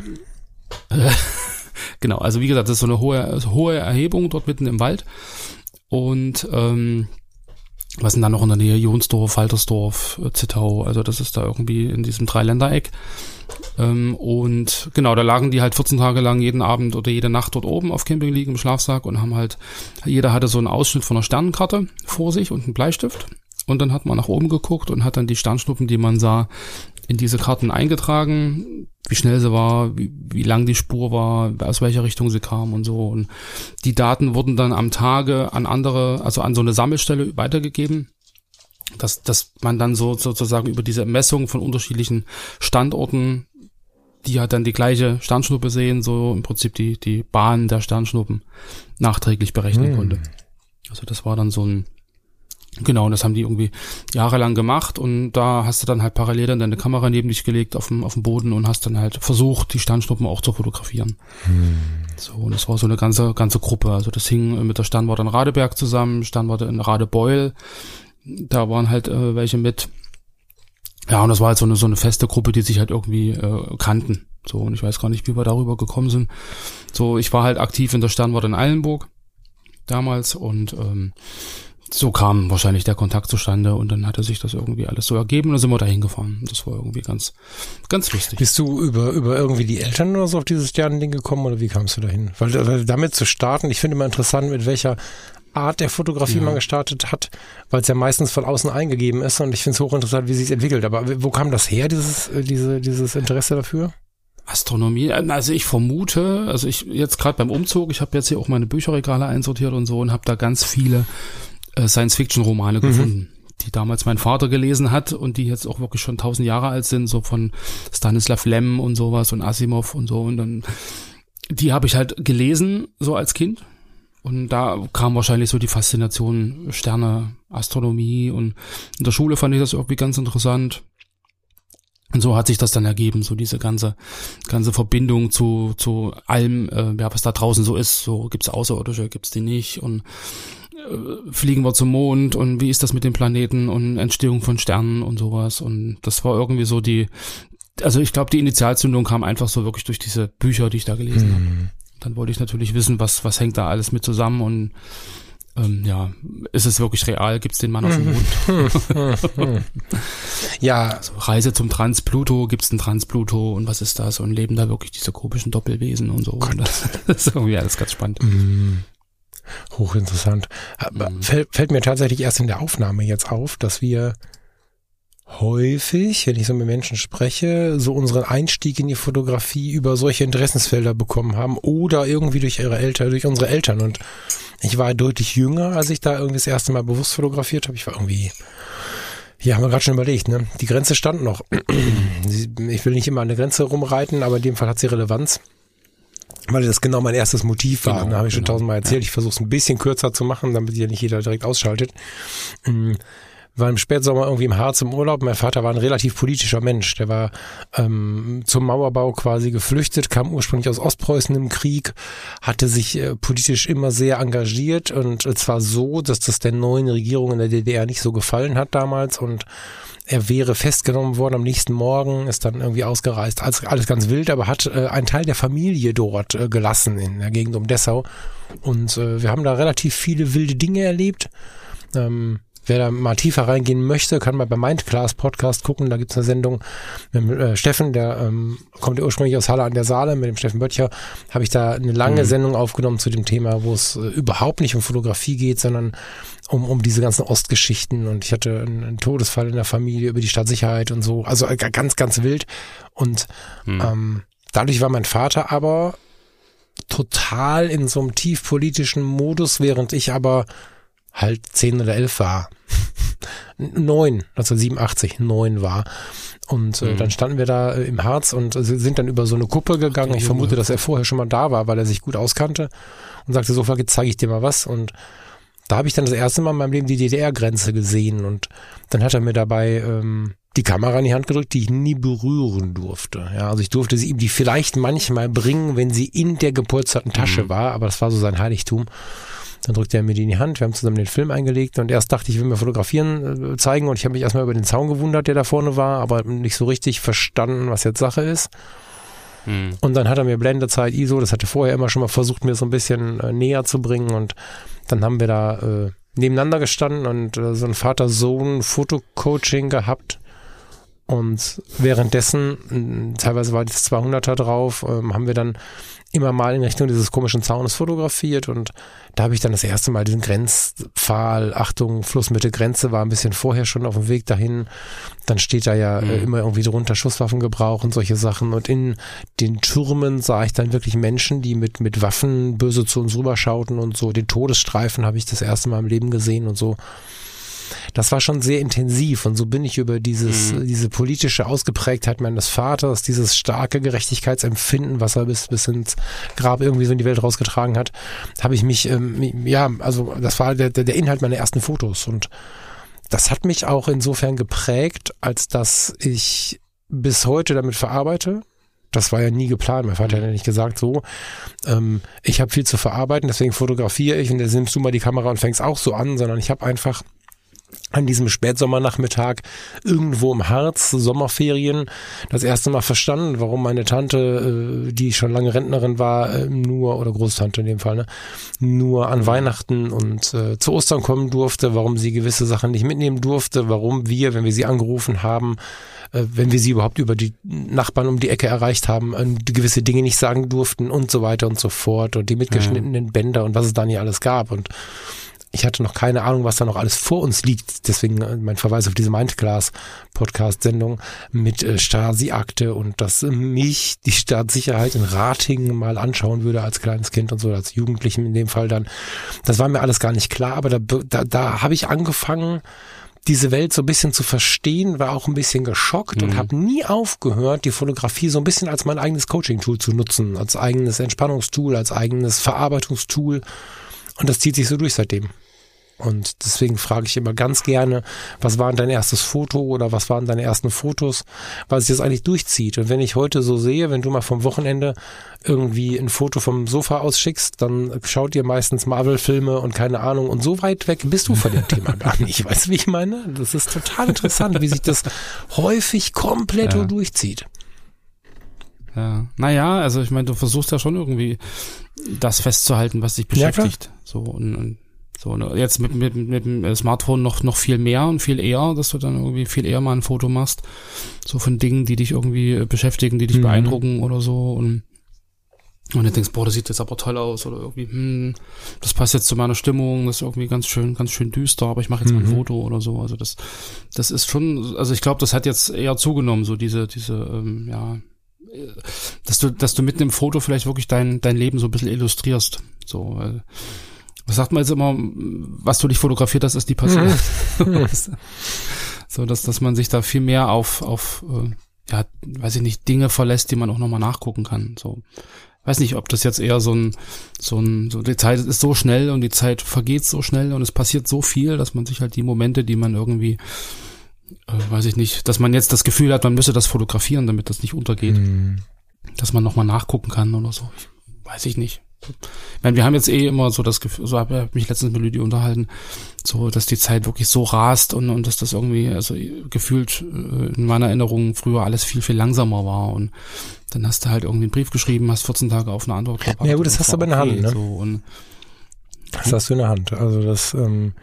C: Genau, also wie gesagt, das ist so eine hohe Erhebung dort mitten im Wald. Und was sind dann noch in der Nähe? Jonsdorf, Waltersdorf, Zittau, also das ist da irgendwie in diesem Dreiländereck. Und genau, da lagen die halt 14 Tage lang jeden Abend oder jede Nacht dort oben auf Campingliegen im Schlafsack und haben halt, jeder hatte so einen Ausschnitt von einer Sternenkarte vor sich und einen Bleistift. Und dann hat man nach oben geguckt und hat dann die Sternschnuppen, die man sah, in diese Karten eingetragen, wie schnell sie war, wie lang die Spur war, aus welcher Richtung sie kam und so. Und die Daten wurden dann am Tage an andere, also an so eine Sammelstelle weitergegeben, dass man dann so sozusagen über diese Messung von unterschiedlichen Standorten, die hat dann die gleiche Sternschnuppe sehen, so im Prinzip die Bahn der Sternschnuppen nachträglich berechnen konnte. Also das war dann so ein, genau, und das haben die irgendwie jahrelang gemacht, und da hast du dann halt parallel dann deine Kamera neben dich gelegt auf dem Boden und hast dann halt versucht, die Sternschnuppen auch zu fotografieren. So, und das war so eine ganze Gruppe. Also das hing mit der Sternwarte in Radeberg zusammen, Sternwarte in Radebeul. Da waren halt welche mit. Ja, und das war halt so eine feste Gruppe, die sich halt irgendwie kannten. So, und ich weiß gar nicht, wie wir darüber gekommen sind. So, ich war halt aktiv in der Sternwarte in Eilenburg damals, und so kam wahrscheinlich der Kontakt zustande, und dann hatte sich das irgendwie alles so ergeben, und dann sind wir da hingefahren. Das war irgendwie ganz, ganz lustig.
B: Bist du über irgendwie die Eltern oder so auf dieses Sternending gekommen, oder wie kamst du dahin? Weil damit zu starten, ich finde immer interessant, mit welcher Art der Fotografie man gestartet hat, weil es ja meistens von außen eingegeben ist, und ich finde es hochinteressant, wie sich entwickelt. Aber wo kam das her, dieses Interesse dafür?
C: Astronomie, also ich vermute, also ich jetzt gerade beim Umzug, ich habe jetzt hier auch meine Bücherregale einsortiert und so, und habe da ganz viele Science-Fiction-Romane gefunden, die damals mein Vater gelesen hat und die jetzt auch wirklich schon 1000 Jahre alt sind, so von Stanislav Lem und sowas und Asimov und so, und dann die habe ich halt gelesen, so als Kind, und da kam wahrscheinlich so die Faszination Sterne, Astronomie, und in der Schule fand ich das irgendwie ganz interessant. Und so hat sich das dann ergeben, so diese ganze Verbindung zu allem, was da draußen so ist. So, gibt's Außerirdische, gibt's die nicht, und fliegen wir zum Mond, und wie ist das mit den Planeten und Entstehung von Sternen und sowas. Und das war irgendwie so also ich glaube, die Initialzündung kam einfach so wirklich durch diese Bücher, die ich da gelesen habe. Dann wollte ich natürlich wissen, was hängt da alles mit zusammen, und ist es wirklich real? Gibt's den Mann auf dem Mond?
B: Ja.
C: Also Reise zum Trans-Pluto, gibt's einen Trans-Pluto, und was ist das? Und leben da wirklich diese komischen Doppelwesen und so. Und das ist irgendwie alles ganz spannend.
B: Hochinteressant. Fällt mir tatsächlich erst in der Aufnahme jetzt auf, dass wir häufig, wenn ich so mit Menschen spreche, so unseren Einstieg in die Fotografie über solche Interessensfelder bekommen haben oder irgendwie durch unsere Eltern. Und ich war deutlich jünger, als ich da irgendwie das erste Mal bewusst fotografiert habe. Ich war irgendwie, haben wir gerade schon überlegt, ne? Die Grenze stand noch. Ich will nicht immer an der Grenze rumreiten, aber in dem Fall hat sie Relevanz, weil das genau mein erstes Motiv war. Da habe ich schon 1000-mal erzählt. Ich versuche es ein bisschen kürzer zu machen, damit ja nicht jeder direkt ausschaltet. War im Spätsommer irgendwie im Harz im Urlaub. Mein Vater war ein relativ politischer Mensch. Der war zum Mauerbau quasi geflüchtet, kam ursprünglich aus Ostpreußen im Krieg, hatte sich politisch immer sehr engagiert, und zwar so, dass das der neuen Regierung in der DDR nicht so gefallen hat damals, und er wäre festgenommen worden am nächsten Morgen, ist dann irgendwie ausgereist. Alles ganz wild, aber hat einen Teil der Familie dort gelassen in der Gegend um Dessau. Und wir haben da relativ viele wilde Dinge erlebt. wer da mal tiefer reingehen möchte, kann mal bei Mindclass Podcast gucken. Da gibt's eine Sendung mit Steffen, der kommt ja ursprünglich aus Halle an der Saale. Mit dem Steffen Böttcher habe ich da eine lange Sendung aufgenommen zu dem Thema, wo es überhaupt nicht um Fotografie geht, sondern um diese ganzen Ostgeschichten. Und ich hatte einen Todesfall in der Familie über die Stadtsicherheit und so. Also ganz, ganz wild. Und dadurch war mein Vater aber total in so einem tiefpolitischen Modus, während ich aber halt 10 oder 11 war. 9 war. Und dann standen wir da im Harz und sind dann über so eine Kuppe gegangen. Ich vermute, dass er vorher schon mal da war, weil er sich gut auskannte und sagte, so, jetzt zeige ich dir mal was. Und da habe ich dann das erste Mal in meinem Leben die DDR-Grenze gesehen. Und dann hat er mir dabei die Kamera in die Hand gedrückt, die ich nie berühren durfte. Ja, also ich durfte sie ihm die vielleicht manchmal bringen, wenn sie in der gepolsterten Tasche war, aber das war so sein Heiligtum. Dann drückte er mir die in die Hand, wir haben zusammen den Film eingelegt und erst dachte ich, will mir fotografieren zeigen und ich habe mich erstmal über den Zaun gewundert, der da vorne war, aber nicht so richtig verstanden, was jetzt Sache ist. Und dann hat er mir Blendezeit, ISO, das hatte vorher immer schon mal versucht, mir so ein bisschen näher zu bringen und dann haben wir da nebeneinander gestanden und so ein Vater-Sohn-Fotocoaching gehabt. Und währenddessen, teilweise war das 200er drauf, haben wir dann immer mal in Richtung dieses komischen Zaunes fotografiert und da habe ich dann das erste Mal diesen Grenzpfahl, Achtung, Flussmitte Grenze, war ein bisschen vorher schon auf dem Weg dahin. Dann steht da ja immer irgendwie drunter Schusswaffengebrauch und solche Sachen und in den Türmen sah ich dann wirklich Menschen, die mit Waffen böse zu uns rüberschauten und so. Den Todesstreifen habe ich das erste Mal im Leben gesehen und so. Das war schon sehr intensiv und so bin ich über diese politische Ausgeprägtheit meines Vaters, dieses starke Gerechtigkeitsempfinden, was er bis ins Grab irgendwie so in die Welt rausgetragen hat, habe ich mich, also das war der Inhalt meiner ersten Fotos und das hat mich auch insofern geprägt, als dass ich bis heute damit verarbeite. Das war ja nie geplant. Mein Vater hat ja nicht gesagt, so, ich habe viel zu verarbeiten, deswegen fotografiere ich und jetzt nimmst du mal die Kamera und fängst auch so an, sondern ich habe einfach an diesem Spätsommernachmittag irgendwo im Harz, Sommerferien, das erste Mal verstanden, warum meine Tante, die schon lange Rentnerin war, oder Großtante in dem Fall, nur an Weihnachten und zu Ostern kommen durfte, warum sie gewisse Sachen nicht mitnehmen durfte, warum wir, wenn wir sie angerufen haben, wenn wir sie überhaupt über die Nachbarn um die Ecke erreicht haben, gewisse Dinge nicht sagen durften und so weiter und so fort und die mitgeschnittenen Bänder und was es da nicht alles gab und ich hatte noch keine Ahnung, was da noch alles vor uns liegt. Deswegen mein Verweis auf diese Mindclass-Podcast-Sendung mit Stasi-Akte und dass mich die Staatssicherheit in Ratingen mal anschauen würde als kleines Kind und so, als Jugendlichen in dem Fall dann. Das war mir alles gar nicht klar, aber da habe ich angefangen, diese Welt so ein bisschen zu verstehen, war auch ein bisschen geschockt und habe nie aufgehört, die Fotografie so ein bisschen als mein eigenes Coaching-Tool zu nutzen, als eigenes Entspannungstool, als eigenes Verarbeitungstool. Und das zieht sich so durch seitdem. Und deswegen frage ich immer ganz gerne, was war denn dein erstes Foto oder was waren deine ersten Fotos, weil sich das eigentlich durchzieht. Und wenn ich heute so sehe, wenn du mal vom Wochenende irgendwie ein Foto vom Sofa ausschickst, dann schaut ihr meistens Marvel-Filme und keine Ahnung. Und so weit weg bist du von dem Thema gar nicht. Weißt du, wie ich meine? Das ist total interessant, wie sich das häufig komplett durchzieht.
C: Ja, naja, also ich meine, du versuchst ja schon irgendwie das festzuhalten, was dich beschäftigt. Ja, so und so jetzt mit dem Smartphone noch viel mehr und viel eher, dass du dann irgendwie viel eher mal ein Foto machst, so von Dingen, die dich irgendwie beschäftigen, die dich beeindrucken oder so und du denkst, boah, das sieht jetzt aber toll aus oder irgendwie, das passt jetzt zu meiner Stimmung, das ist irgendwie ganz schön düster, aber ich mache jetzt mal ein Foto oder so. Also das ist schon, also ich glaube, das hat jetzt eher zugenommen, so diese dass du mit einem Foto vielleicht wirklich dein Leben so ein bisschen illustrierst. So, was sagt man jetzt immer, was du dich fotografiert hast, ist die Person. So, dass man sich da viel mehr auf weiß ich nicht, Dinge verlässt, die man auch nochmal nachgucken kann. So, weiß nicht, ob das jetzt eher so die Zeit ist so schnell und die Zeit vergeht so schnell und es passiert so viel, dass man sich halt die Momente, die man irgendwie weiß ich nicht, dass man jetzt das Gefühl hat, man müsse das fotografieren, damit das nicht untergeht. Dass man nochmal nachgucken kann oder so. Weiß ich nicht. Ich meine, wir haben jetzt immer so das Gefühl, so habe ich mich letztens mit Lüdi unterhalten, so, dass die Zeit wirklich so rast und dass das irgendwie, also gefühlt in meiner Erinnerung früher alles viel, viel langsamer war und dann hast du halt irgendwie einen Brief geschrieben, hast 14 Tage auf eine Antwort gewartet.
B: Ja gut, das hast du aber in der Hand, ne?
C: So,
B: das hast du in der Hand. Also das,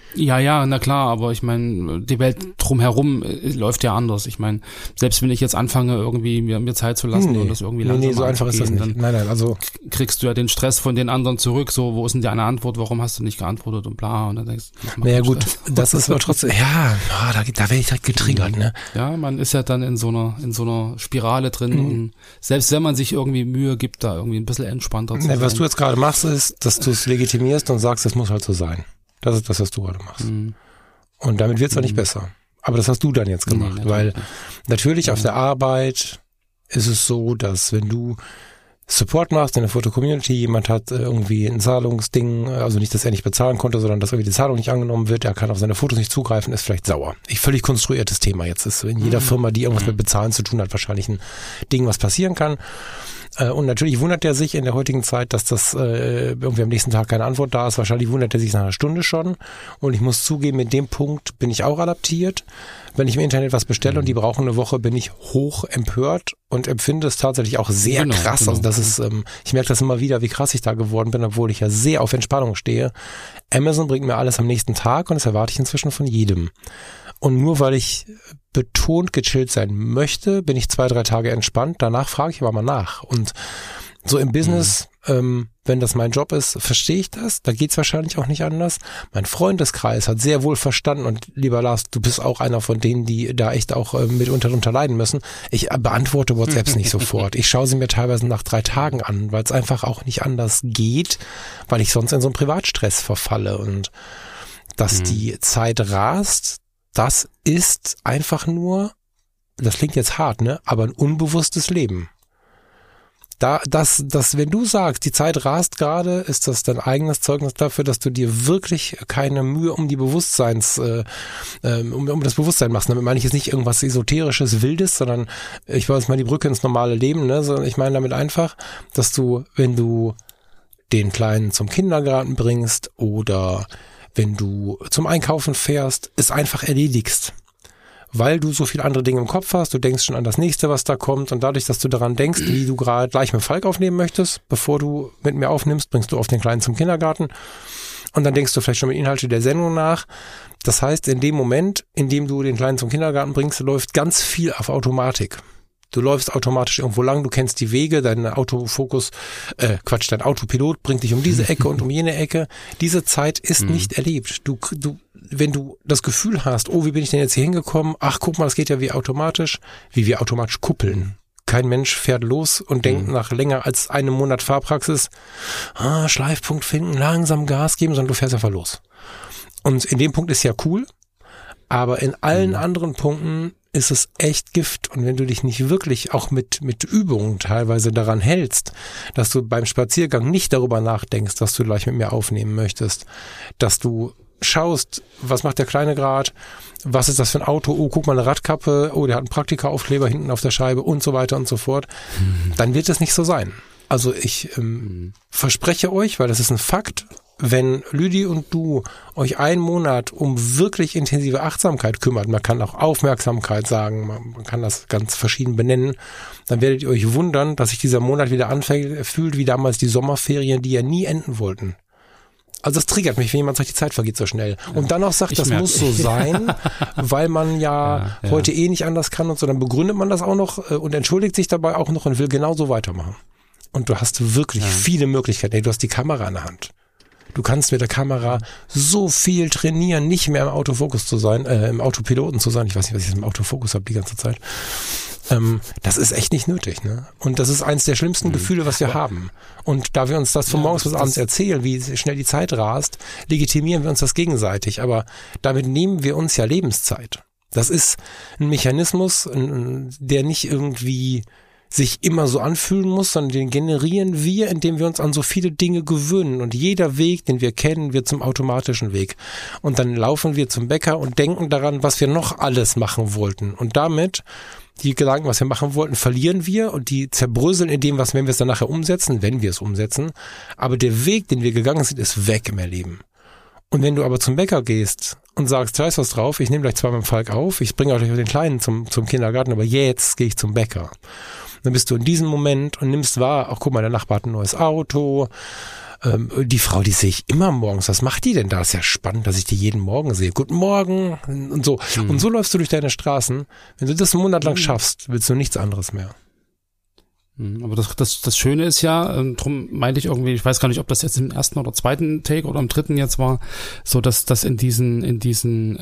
C: Ja, na klar, aber ich meine, die Welt drumherum läuft ja anders. Ich meine, selbst wenn ich jetzt anfange, irgendwie mir Zeit zu lassen und das irgendwie langsam
B: so einfach ist das nicht. Nein, also
C: kriegst du ja den Stress von den anderen zurück, so, wo ist denn deine Antwort, warum hast du nicht geantwortet und bla, und dann denkst du,
B: naja gut, das ist aber trotzdem, da werde ich direkt getriggert, ne?
C: Ja, man ist ja dann in so einer Spirale drin und selbst wenn man sich irgendwie Mühe gibt, da irgendwie ein bisschen entspannter zu sein.
B: Was du jetzt gerade machst, ist, dass du es legitimierst und sagst, es muss halt so sein. Das ist das, was du gerade machst. Und damit wird es auch nicht besser. Aber das hast du dann jetzt gemacht, weil natürlich auf der Arbeit ist es so, dass wenn du Support machst in der Foto-Community, jemand hat irgendwie ein Zahlungsding, also nicht, dass er nicht bezahlen konnte, sondern dass irgendwie die Zahlung nicht angenommen wird, er kann auf seine Fotos nicht zugreifen, ist vielleicht sauer. Völlig konstruiertes Thema jetzt. Ist in jeder Firma, die irgendwas mit Bezahlen zu tun hat, wahrscheinlich ein Ding, was passieren kann. Und natürlich wundert er sich in der heutigen Zeit, dass das irgendwie am nächsten Tag keine Antwort da ist. Wahrscheinlich wundert er sich nach einer Stunde schon. Und ich muss zugeben, in dem Punkt bin ich auch adaptiert. Wenn ich im Internet was bestelle und die brauchen eine Woche, bin ich hoch empört und empfinde es tatsächlich auch sehr krass. Also das ist, ich merke das immer wieder, wie krass ich da geworden bin, obwohl ich ja sehr auf Entspannung stehe. Amazon bringt mir alles am nächsten Tag und das erwarte ich inzwischen von jedem. Und nur weil ich betont gechillt sein möchte, bin ich 2-3 Tage entspannt. Danach frage ich aber mal nach. Und so im Business, wenn das mein Job ist, verstehe ich das. Da geht's wahrscheinlich auch nicht anders. Mein Freundeskreis hat sehr wohl verstanden. Und lieber Lars, du bist auch einer von denen, die da echt auch mitunter leiden müssen. Ich beantworte WhatsApps nicht sofort. Ich schaue sie mir teilweise nach 3 Tagen an, weil es einfach auch nicht anders geht, weil ich sonst in so einen Privatstress verfalle. Und dass die Zeit rast, das ist einfach nur, das klingt jetzt hart, ne, aber ein unbewusstes Leben. Wenn du sagst, die Zeit rast gerade, ist das dein eigenes Zeugnis dafür, dass du dir wirklich keine Mühe um die um das Bewusstsein machst. Damit meine ich jetzt nicht irgendwas Esoterisches, Wildes, sondern ich weiß mal die Brücke ins normale Leben, ne, sondern ich meine damit einfach, dass du, wenn du den Kleinen zum Kindergarten bringst oder wenn du zum Einkaufen fährst, es einfach erledigst. Weil du so viele andere Dinge im Kopf hast, du denkst schon an das nächste, was da kommt und dadurch, dass du daran denkst, wie du gerade gleich mit Falk aufnehmen möchtest, bevor du mit mir aufnimmst, bringst du auf den Kleinen zum Kindergarten und dann denkst du vielleicht schon mit Inhalte der Sendung nach. Das heißt, in dem Moment, in dem du den Kleinen zum Kindergarten bringst, läuft ganz viel auf Automatik. Du läufst automatisch irgendwo lang, du kennst die Wege, dein Autopilot bringt dich um diese Ecke und um jene Ecke. Diese Zeit ist nicht erlebt. Wenn du das Gefühl hast, oh, wie bin ich denn jetzt hier hingekommen? Ach, guck mal, das geht ja wie wir automatisch kuppeln. Kein Mensch fährt los und denkt nach länger als einem Monat Fahrpraxis, Schleifpunkt finden, langsam Gas geben, sondern du fährst einfach los. Und in dem Punkt ist ja cool, aber in allen anderen Punkten ist es echt Gift. Und wenn du dich nicht wirklich auch mit Übungen teilweise daran hältst, dass du beim Spaziergang nicht darüber nachdenkst, dass du gleich mit mir aufnehmen möchtest, dass du schaust, was macht der Kleine gerade, was ist das für ein Auto, oh, guck mal, eine Radkappe, oh, der hat einen Praktika-Aufkleber hinten auf der Scheibe und so weiter und so fort, dann wird es nicht so sein. Also ich verspreche euch, weil das ist ein Fakt, wenn Lüdi und du euch einen Monat um wirklich intensive Achtsamkeit kümmert, man kann auch Aufmerksamkeit sagen, man kann das ganz verschieden benennen, dann werdet ihr euch wundern, dass sich dieser Monat wieder anfühlt wie damals die Sommerferien, die ja nie enden wollten. Also das triggert mich, wenn jemand sagt, die Zeit vergeht so schnell. Und dann auch sagt, das muss so sein, weil man ja heute eh nicht anders kann und so, dann begründet man das auch noch und entschuldigt sich dabei auch noch und will genauso weitermachen. Und du hast wirklich viele Möglichkeiten. Hey, du hast die Kamera in der Hand. Du kannst mit der Kamera so viel trainieren, nicht mehr im Autofokus zu sein, im Autopiloten zu sein. Ich weiß nicht, was ich jetzt im Autofokus habe die ganze Zeit. Das ist echt nicht nötig, ne? Und das ist eins der schlimmsten Gefühle, was wir haben. Und da wir uns das von morgens bis abends erzählen, wie schnell die Zeit rast, legitimieren wir uns das gegenseitig. Aber damit nehmen wir uns ja Lebenszeit. Das ist ein Mechanismus, der nicht irgendwie sich immer so anfühlen muss, sondern den generieren wir, indem wir uns an so viele Dinge gewöhnen. Und jeder Weg, den wir kennen, wird zum automatischen Weg. Und dann laufen wir zum Bäcker und denken daran, was wir noch alles machen wollten. Und damit die Gedanken, was wir machen wollten, verlieren wir und die zerbröseln in dem, wenn wir es dann nachher umsetzen, wenn wir es umsetzen. Aber der Weg, den wir gegangen sind, ist weg im Erleben. Und wenn du aber zum Bäcker gehst und sagst, da ist was drauf, ich nehme gleich zwar mit dem Falk auf, ich bringe euch den Kleinen zum Kindergarten, aber jetzt gehe ich zum Bäcker. Dann bist du in diesem Moment und nimmst wahr, ach guck mal, der Nachbar hat ein neues Auto, Die Frau, die sehe ich immer morgens. Was macht die denn da? Ist ja spannend, dass ich die jeden Morgen sehe. Guten Morgen und so. Und so läufst du durch deine Straßen. Wenn du das einen Monat lang schaffst, willst du nichts anderes mehr.
C: Aber das Schöne ist ja, drum meinte ich irgendwie, ich weiß gar nicht, ob das jetzt im ersten oder zweiten Take oder im dritten jetzt war, so dass das in diesem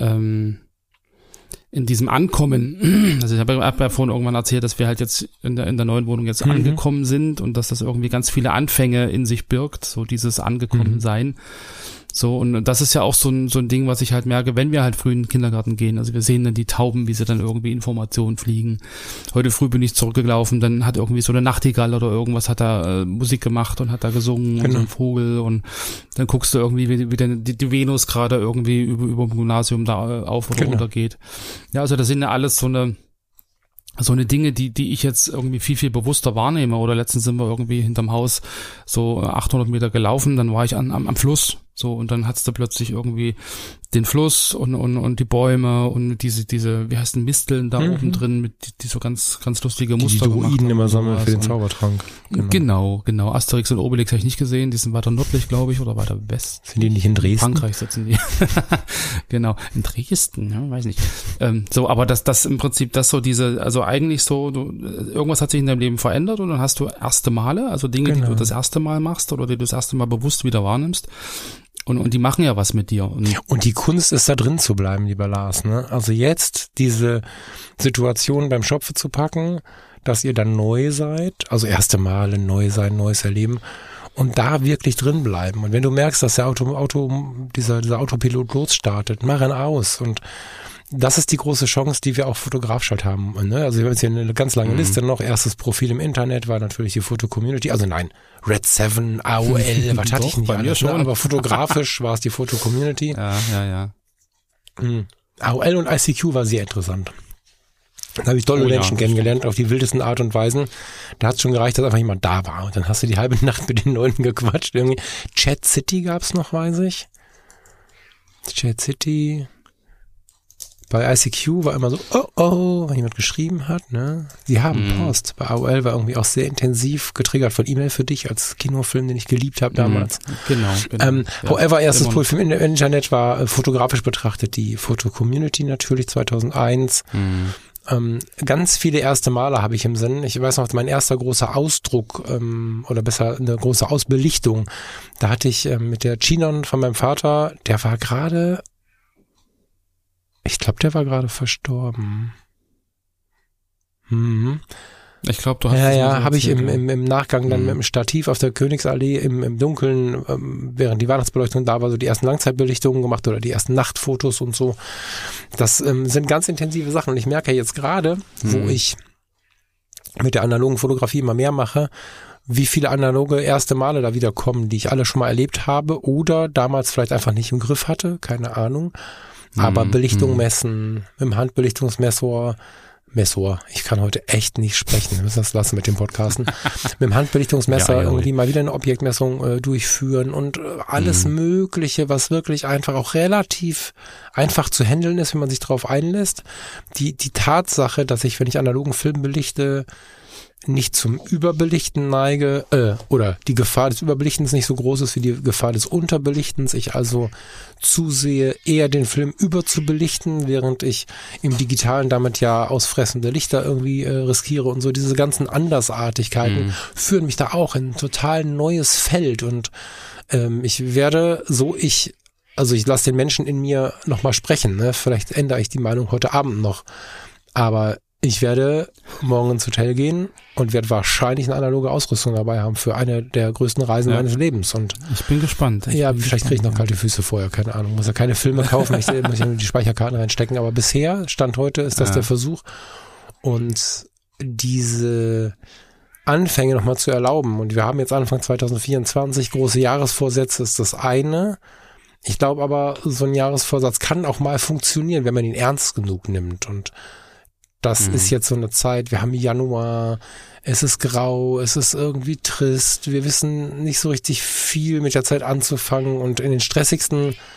C: Ankommen, also ich habe ja vorhin irgendwann erzählt, dass wir halt jetzt in der neuen Wohnung jetzt angekommen sind und dass das irgendwie ganz viele Anfänge in sich birgt, so dieses Angekommensein. So, und das ist ja auch so ein Ding, was ich halt merke, wenn wir halt früh in den Kindergarten gehen. Also wir sehen dann die Tauben, wie sie dann irgendwie Informationen fliegen. Heute früh bin ich zurückgelaufen, dann hat irgendwie so eine Nachtigall oder irgendwas hat da Musik gemacht und hat da gesungen und so ein Vogel und dann guckst du irgendwie, wie denn die Venus gerade irgendwie über dem Gymnasium da auf oder runter geht. Ja, also das sind ja alles so eine Dinge, die ich jetzt irgendwie viel, viel bewusster wahrnehme. Oder letztens sind wir irgendwie hinterm Haus so 800 Meter gelaufen, dann war ich am Fluss. So, und dann hat's da plötzlich irgendwie den Fluss und die Bäume und diese, wie heißt denn, Misteln da oben drin, mit die so ganz, ganz lustige Muster.
B: Die Druiden immer sammeln für den Zaubertrank.
C: Genau. Asterix und Obelix habe ich nicht gesehen, die sind weiter nördlich, glaube ich, oder weiter west.
B: Sind die nicht in Dresden?
C: In Frankreich sitzen die. Genau, in Dresden, ja, weiß nicht. So, aber das im Prinzip, das so diese, also eigentlich so, irgendwas hat sich in deinem Leben verändert und dann hast du erste Male, also Dinge, die du das erste Mal machst oder die du das erste Mal bewusst wieder wahrnimmst. Und die machen ja was mit dir.
B: Und die Kunst ist da drin zu bleiben, lieber Lars, ne? Also jetzt diese Situation beim Schopfe zu packen, dass ihr dann neu seid, also erste Male neu sein, neues erleben und da wirklich drin bleiben. Und wenn du merkst, dass der dieser Autopilot losstartet, mach ihn aus. Und das ist die große Chance, die wir auch fotografisch halt haben. Ne? Also wir haben jetzt hier eine ganz lange Liste noch. Erstes Profil im Internet war natürlich die Foto-Community. Also nein, Red 7, AOL, was hatte ich nicht alles, ne? Aber fotografisch war es die Foto-Community.
C: Ja.
B: AOL und ICQ war sehr interessant. Da habe ich tolle Menschen kennengelernt, auf die wildesten Art und Weisen. Da hat es schon gereicht, dass einfach jemand da war. Und dann hast du die halbe Nacht mit den Leuten gequatscht. Irgendwie. Chat City gab's noch, weiß ich. Chat City. Bei ICQ war immer so, wenn jemand geschrieben hat, ne? Sie haben Post. Bei AOL war irgendwie auch sehr intensiv getriggert von E-Mail für dich als Kinofilm, den ich geliebt habe damals.
C: Genau.
B: However, erstes Profil im Internet war fotografisch betrachtet die Foto-Community natürlich 2001. Ganz viele erste Male habe ich im Sinn. Ich weiß noch, mein erster großer Ausdruck oder besser eine große Ausbelichtung, da hatte ich mit der Chinon von meinem Vater, der war gerade verstorben.
C: Ich glaube, du hast
B: habe ich im Nachgang dann mit dem Stativ auf der Königsallee im Dunkeln, während die Weihnachtsbeleuchtung da war, so die ersten Langzeitbelichtungen gemacht oder die ersten Nachtfotos und so. Das sind ganz intensive Sachen und ich merke jetzt gerade, wo ich mit der analogen Fotografie immer mehr mache, wie viele analoge erste Male da wieder kommen, die ich alle schon mal erlebt habe oder damals vielleicht einfach nicht im Griff hatte, keine Ahnung. Aber Belichtung messen, mit dem Handbelichtungsmessor, ich kann heute echt nicht sprechen, wir müssen das lassen mit dem Podcasten, mit dem Handbelichtungsmesser irgendwie mal wieder eine Objektmessung durchführen und alles Mögliche, was wirklich einfach auch relativ einfach zu handeln ist, wenn man sich darauf einlässt. Die Tatsache, dass ich, wenn ich analogen Film belichte, nicht zum Überbelichten neige, oder die Gefahr des Überbelichtens nicht so groß ist wie die Gefahr des Unterbelichtens. Ich also zusehe, eher den Film überzubelichten, während ich im Digitalen damit ja ausfressende Lichter irgendwie riskiere und so. Diese ganzen Andersartigkeiten führen mich da auch in ein total neues Feld und ich werde ich lasse den Menschen in mir nochmal sprechen, ne? Vielleicht ändere ich die Meinung heute Abend noch, aber ich werde morgen ins Hotel gehen und werde wahrscheinlich eine analoge Ausrüstung dabei haben für eine der größten Reisen meines Lebens. Und
C: ich bin gespannt.
B: Vielleicht kriege ich noch kalte Füße vorher, keine Ahnung. Muss ja keine Filme kaufen, muss ja nur die Speicherkarten reinstecken. Aber bisher, Stand heute, ist das der Versuch. Und diese Anfänge nochmal zu erlauben. Und wir haben jetzt Anfang 2024, große Jahresvorsätze ist das eine. Ich glaube aber, so ein Jahresvorsatz kann auch mal funktionieren, wenn man ihn ernst genug nimmt. Und das ist jetzt so eine Zeit, wir haben Januar, es ist grau, es ist irgendwie trist, wir wissen nicht so richtig viel mit der Zeit anzufangen und in den stressigsten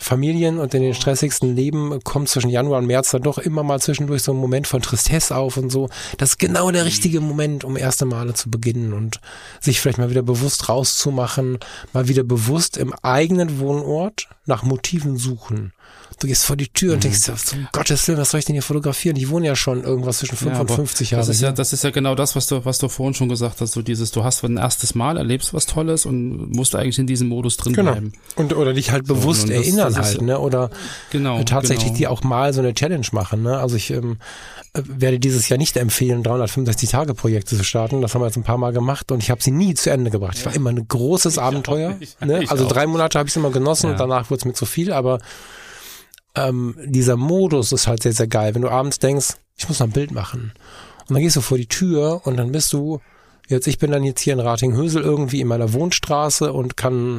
B: Familien und in den stressigsten Leben kommt zwischen Januar und März dann doch immer mal zwischendurch so ein Moment von Tristesse auf und so. Das ist genau der richtige Moment, um erste Male zu beginnen und sich vielleicht mal wieder bewusst rauszumachen, mal wieder bewusst im eigenen Wohnort nach Motiven suchen. Du gehst vor die Tür und denkst, um Gottes Willen, was soll ich denn hier fotografieren? Ich wohne ja schon irgendwas zwischen 5 und 50 Jahren.
C: Das ist ja genau das, was du vorhin schon gesagt hast, so dieses, du hast ein erstes Mal, erlebst was Tolles und musst eigentlich in diesem Modus drin bleiben.
B: Oder dich halt bewusst erinnern halt, ne? Oder tatsächlich dir auch mal so eine Challenge machen, ne? Also ich werde dieses Jahr nicht empfehlen, 365-Tage-Projekte zu starten. Das haben wir jetzt ein paar Mal gemacht und ich habe sie nie zu Ende gebracht. Ich war immer ein großes Abenteuer. Ne? Also 3 Monate habe ich es immer genossen und danach wurde es mir zu viel, aber dieser Modus ist halt sehr, sehr geil. Wenn du abends denkst, ich muss noch ein Bild machen. Und dann gehst du vor die Tür und dann bist du, ich bin dann jetzt hier in Rating-Hösel irgendwie in meiner Wohnstraße und kann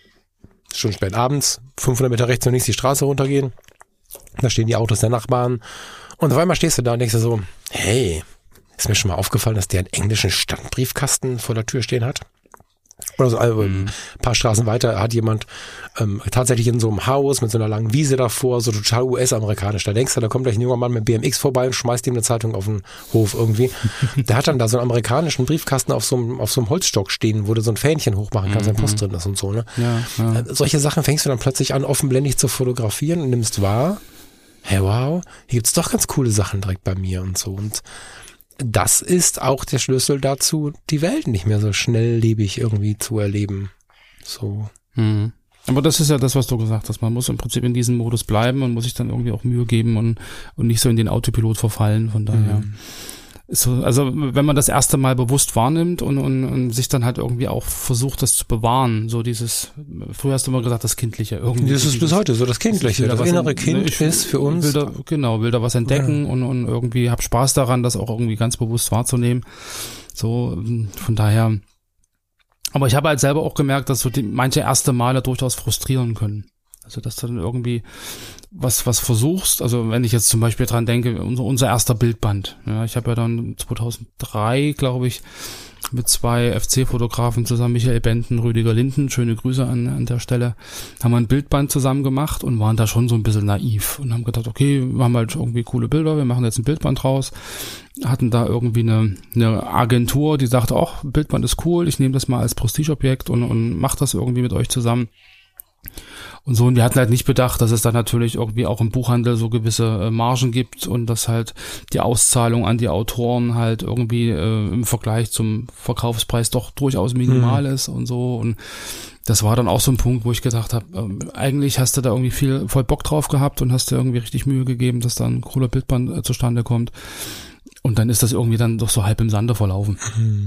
B: schon spät abends 500 Meter rechts und links die Straße runtergehen. Da stehen die Autos der Nachbarn. Und auf einmal stehst du da und denkst dir so, hey, ist mir schon mal aufgefallen, dass der einen englischen Standbriefkasten vor der Tür stehen hat? Oder so, also ein paar Straßen weiter hat jemand tatsächlich in so einem Haus mit so einer langen Wiese davor, so total US-amerikanisch. Da denkst du, da kommt gleich ein junger Mann mit BMX vorbei und schmeißt ihm eine Zeitung auf den Hof irgendwie. Der hat dann da so einen amerikanischen Briefkasten auf so einem Holzstock stehen, wo du so ein Fähnchen hochmachen kannst, wenn Post drin ist und so. Ne? Ja. Solche Sachen fängst du dann plötzlich an, offenblendig zu fotografieren und nimmst wahr, hey wow, hier gibt's doch ganz coole Sachen direkt bei mir und so. Und das ist auch der Schlüssel dazu, die Welt nicht mehr so schnelllebig irgendwie zu erleben. So.
C: Aber das ist ja das, was du gesagt hast. Man muss im Prinzip in diesem Modus bleiben und muss sich dann irgendwie auch Mühe geben und nicht so in den Autopilot verfallen. Von daher. So, also wenn man das erste Mal bewusst wahrnimmt und sich dann halt irgendwie auch versucht, das zu bewahren, so dieses, früher hast du immer gesagt, das Kindliche irgendwie.
B: Das ist bis heute so, das Kindliche, das innere Kind ist für uns.
C: Will da was entdecken und irgendwie hab Spaß daran, das auch irgendwie ganz bewusst wahrzunehmen. So, von daher. Aber ich habe halt selber auch gemerkt, dass so manche erste Male durchaus frustrieren können. Also dass du dann irgendwie was versuchst, also wenn ich jetzt zum Beispiel dran denke, unser erster Bildband, ja, ich habe ja dann 2003, glaube ich, mit 2 FC-Fotografen zusammen, Michael Benten, Rüdiger Linden, schöne Grüße an der Stelle, haben wir ein Bildband zusammen gemacht und waren da schon so ein bisschen naiv und haben gedacht, okay, wir haben halt irgendwie coole Bilder, wir machen jetzt ein Bildband raus, hatten da irgendwie eine Agentur, die sagte, ach, Bildband ist cool, ich nehme das mal als Prestigeobjekt und mach das irgendwie mit euch zusammen. Und so, und wir hatten halt nicht bedacht, dass es dann natürlich irgendwie auch im Buchhandel so gewisse Margen gibt und dass halt die Auszahlung an die Autoren halt irgendwie im Vergleich zum Verkaufspreis doch durchaus minimal ist und so. Und das war dann auch so ein Punkt, wo ich gedacht habe, eigentlich hast du da irgendwie voll Bock drauf gehabt und hast dir irgendwie richtig Mühe gegeben, dass da ein cooler Bildband zustande kommt. Und dann ist das irgendwie dann doch so halb im Sande verlaufen.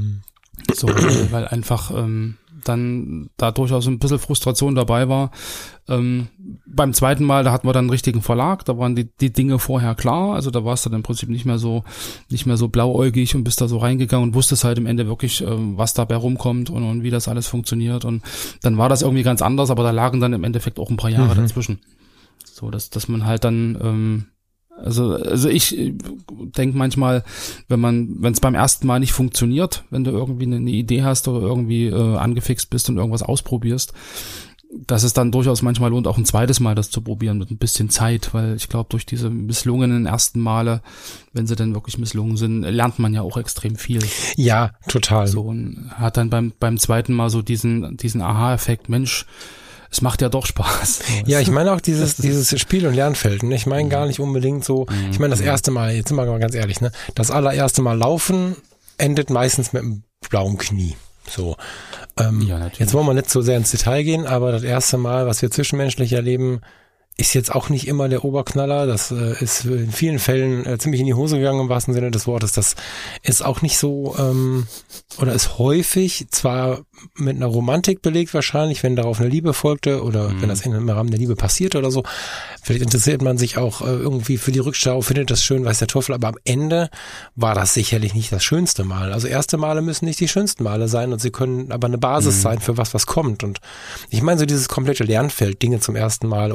C: So, weil einfach dann da durchaus ein bisschen Frustration dabei war. Beim zweiten Mal, da hatten wir dann einen richtigen Verlag, da waren die Dinge vorher klar, also da war es dann im Prinzip nicht mehr so blauäugig und bist da so reingegangen und wusstest halt im Ende wirklich, was dabei rumkommt und wie das alles funktioniert und dann war das irgendwie ganz anders, aber da lagen dann im Endeffekt auch ein paar Jahre dazwischen. So, dass man halt dann also ich denke manchmal, wenn es beim ersten Mal nicht funktioniert, wenn du irgendwie eine Idee hast oder irgendwie angefixt bist und irgendwas ausprobierst, dass es dann durchaus manchmal lohnt, auch ein zweites Mal das zu probieren mit ein bisschen Zeit, weil ich glaube, durch diese misslungenen ersten Male, wenn sie dann wirklich misslungen sind, lernt man ja auch extrem viel.
B: Ja, total.
C: So, und hat dann beim zweiten Mal so diesen Aha-Effekt, Mensch, es macht ja doch Spaß.
B: Ja, ich meine auch dieses Spiel- und Lernfeld. Ich meine gar nicht unbedingt so, ich meine das erste Mal, jetzt sind wir mal ganz ehrlich, ne, das allererste Mal laufen endet meistens mit einem blauen Knie. So. Jetzt wollen wir nicht so sehr ins Detail gehen, aber das erste Mal, was wir zwischenmenschlich erleben, ist jetzt auch nicht immer der Oberknaller. Das ist in vielen Fällen ziemlich in die Hose gegangen im wahrsten Sinne des Wortes. Das ist auch nicht so, oder ist häufig zwar mit einer Romantik belegt wahrscheinlich, wenn darauf eine Liebe folgte oder wenn das im Rahmen der Liebe passiert oder so. Vielleicht interessiert man sich auch irgendwie für die Rückschau, findet das schön, weiß der Teufel, aber am Ende war das sicherlich nicht das schönste Mal. Also erste Male müssen nicht die schönsten Male sein und sie können aber eine Basis sein für was kommt. Und ich meine so dieses komplette Lernfeld, Dinge zum ersten Mal oder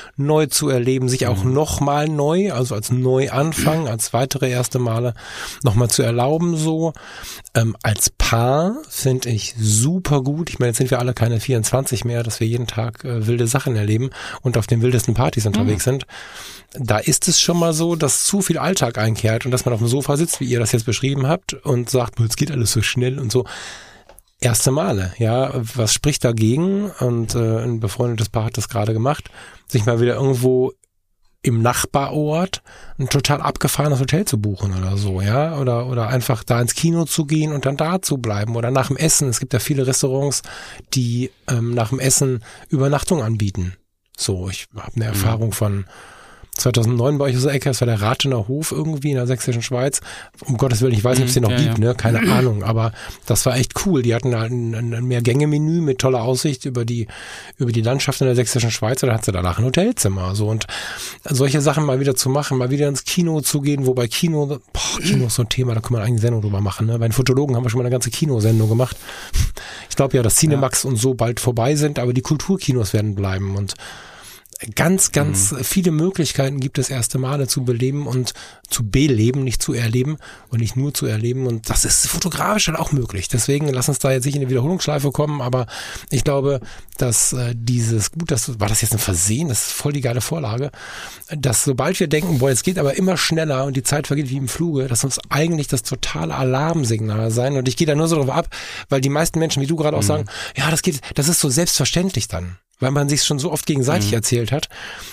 B: neu zu erleben, sich auch nochmal neu, also als Neuanfang, als weitere erste Male nochmal zu erlauben so. Als Paar finde ich super gut. Ich meine, jetzt sind wir alle keine 24 mehr, dass wir jeden Tag wilde Sachen erleben und auf den wildesten Partys unterwegs sind. Da ist es schon mal so, dass zu viel Alltag einkehrt und dass man auf dem Sofa sitzt, wie ihr das jetzt beschrieben habt und sagt, es geht alles so schnell und so. Erste Male, ja, was spricht dagegen? Und ein befreundetes Paar hat das gerade gemacht, sich mal wieder irgendwo im Nachbarort ein total abgefahrenes Hotel zu buchen oder so, ja, oder einfach da ins Kino zu gehen und dann da zu bleiben oder nach dem Essen. Es gibt ja viele Restaurants, die nach dem Essen Übernachtung anbieten. So, ich habe eine Erfahrung von 2009 bei euch aus der Ecke, das war der Rathener Hof irgendwie in der sächsischen Schweiz. Um Gottes Willen, ich weiß nicht, ob es den noch gibt, ne? Keine Ahnung, aber das war echt cool. Die hatten halt ein Mehrgänge-Menü mit toller Aussicht über die Landschaft in der sächsischen Schweiz und da hat sie danach ein Hotelzimmer. So und solche Sachen mal wieder zu machen, mal wieder ins Kino zu gehen, wobei Kino ist so ein Thema, da kann man eigentlich eine Sendung drüber machen. Ne? Bei den Fotologen haben wir schon mal eine ganze Kinosendung gemacht. Ich glaube ja, dass Cinemax und so bald vorbei sind, aber die Kulturkinos werden bleiben und ganz viele Möglichkeiten gibt es, erste Male zu beleben und zu beleben, nicht zu erleben und nicht nur zu erleben und das ist fotografisch halt auch möglich. Deswegen lass uns da jetzt nicht in eine Wiederholungsschleife kommen, aber ich glaube, dass war das jetzt ein Versehen, das ist voll die geile Vorlage, dass sobald wir denken, boah, jetzt geht aber immer schneller und die Zeit vergeht wie im Fluge, dass uns eigentlich das totale Alarmsignal sein und ich gehe da nur so drauf ab, weil die meisten Menschen, wie du gerade auch sagen, ja, das ist so selbstverständlich dann. Weil man sich schon so oft gegenseitig erzählt hat,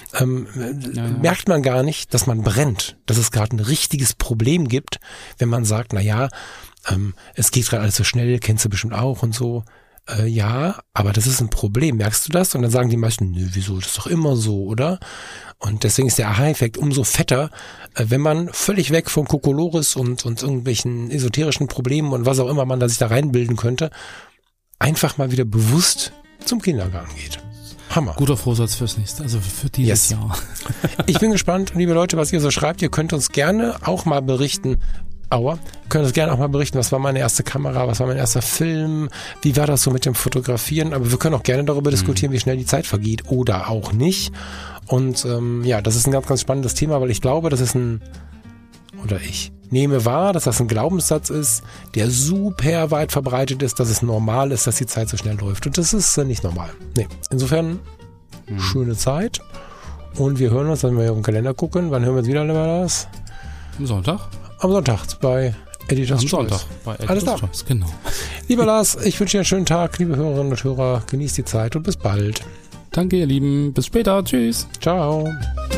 B: merkt man gar nicht, dass man brennt, dass es gerade ein richtiges Problem gibt, wenn man sagt, es geht gerade alles so schnell, kennst du bestimmt auch und so. Ja, aber das ist ein Problem, merkst du das? Und dann sagen die meisten, nö, wieso, das ist doch immer so, oder? Und deswegen ist der Aha-Effekt umso fetter, wenn man völlig weg vom Kokolores und irgendwelchen esoterischen Problemen und was auch immer man da sich da reinbilden könnte, einfach mal wieder bewusst zum Kindergarten geht. Hammer.
C: Guter Vorsatz fürs nächste, also für dieses Jahr.
B: Ich bin gespannt, liebe Leute, was ihr so schreibt. Ihr könnt uns gerne auch mal berichten, was war meine erste Kamera, was war mein erster Film, wie war das so mit dem Fotografieren, aber wir können auch gerne darüber diskutieren, wie schnell die Zeit vergeht oder auch nicht. Und das ist ein ganz, ganz spannendes Thema, weil ich glaube, ich nehme wahr, dass das ein Glaubenssatz ist, der super weit verbreitet ist, dass es normal ist, dass die Zeit so schnell läuft. Und das ist nicht normal. Nee. Insofern, schöne Zeit. Und wir hören uns, wenn wir auf den Kalender gucken. Wann hören wir uns wieder, Lars?
C: Am Sonntag?
B: Am Sonntag bei Editor's Choice.
C: Sonntag bei Editor's Choice, genau.
B: Lieber Lars, ich wünsche dir einen schönen Tag. Liebe Hörerinnen und Hörer, genießt die Zeit und bis bald.
C: Danke, ihr Lieben. Bis später. Tschüss.
B: Ciao.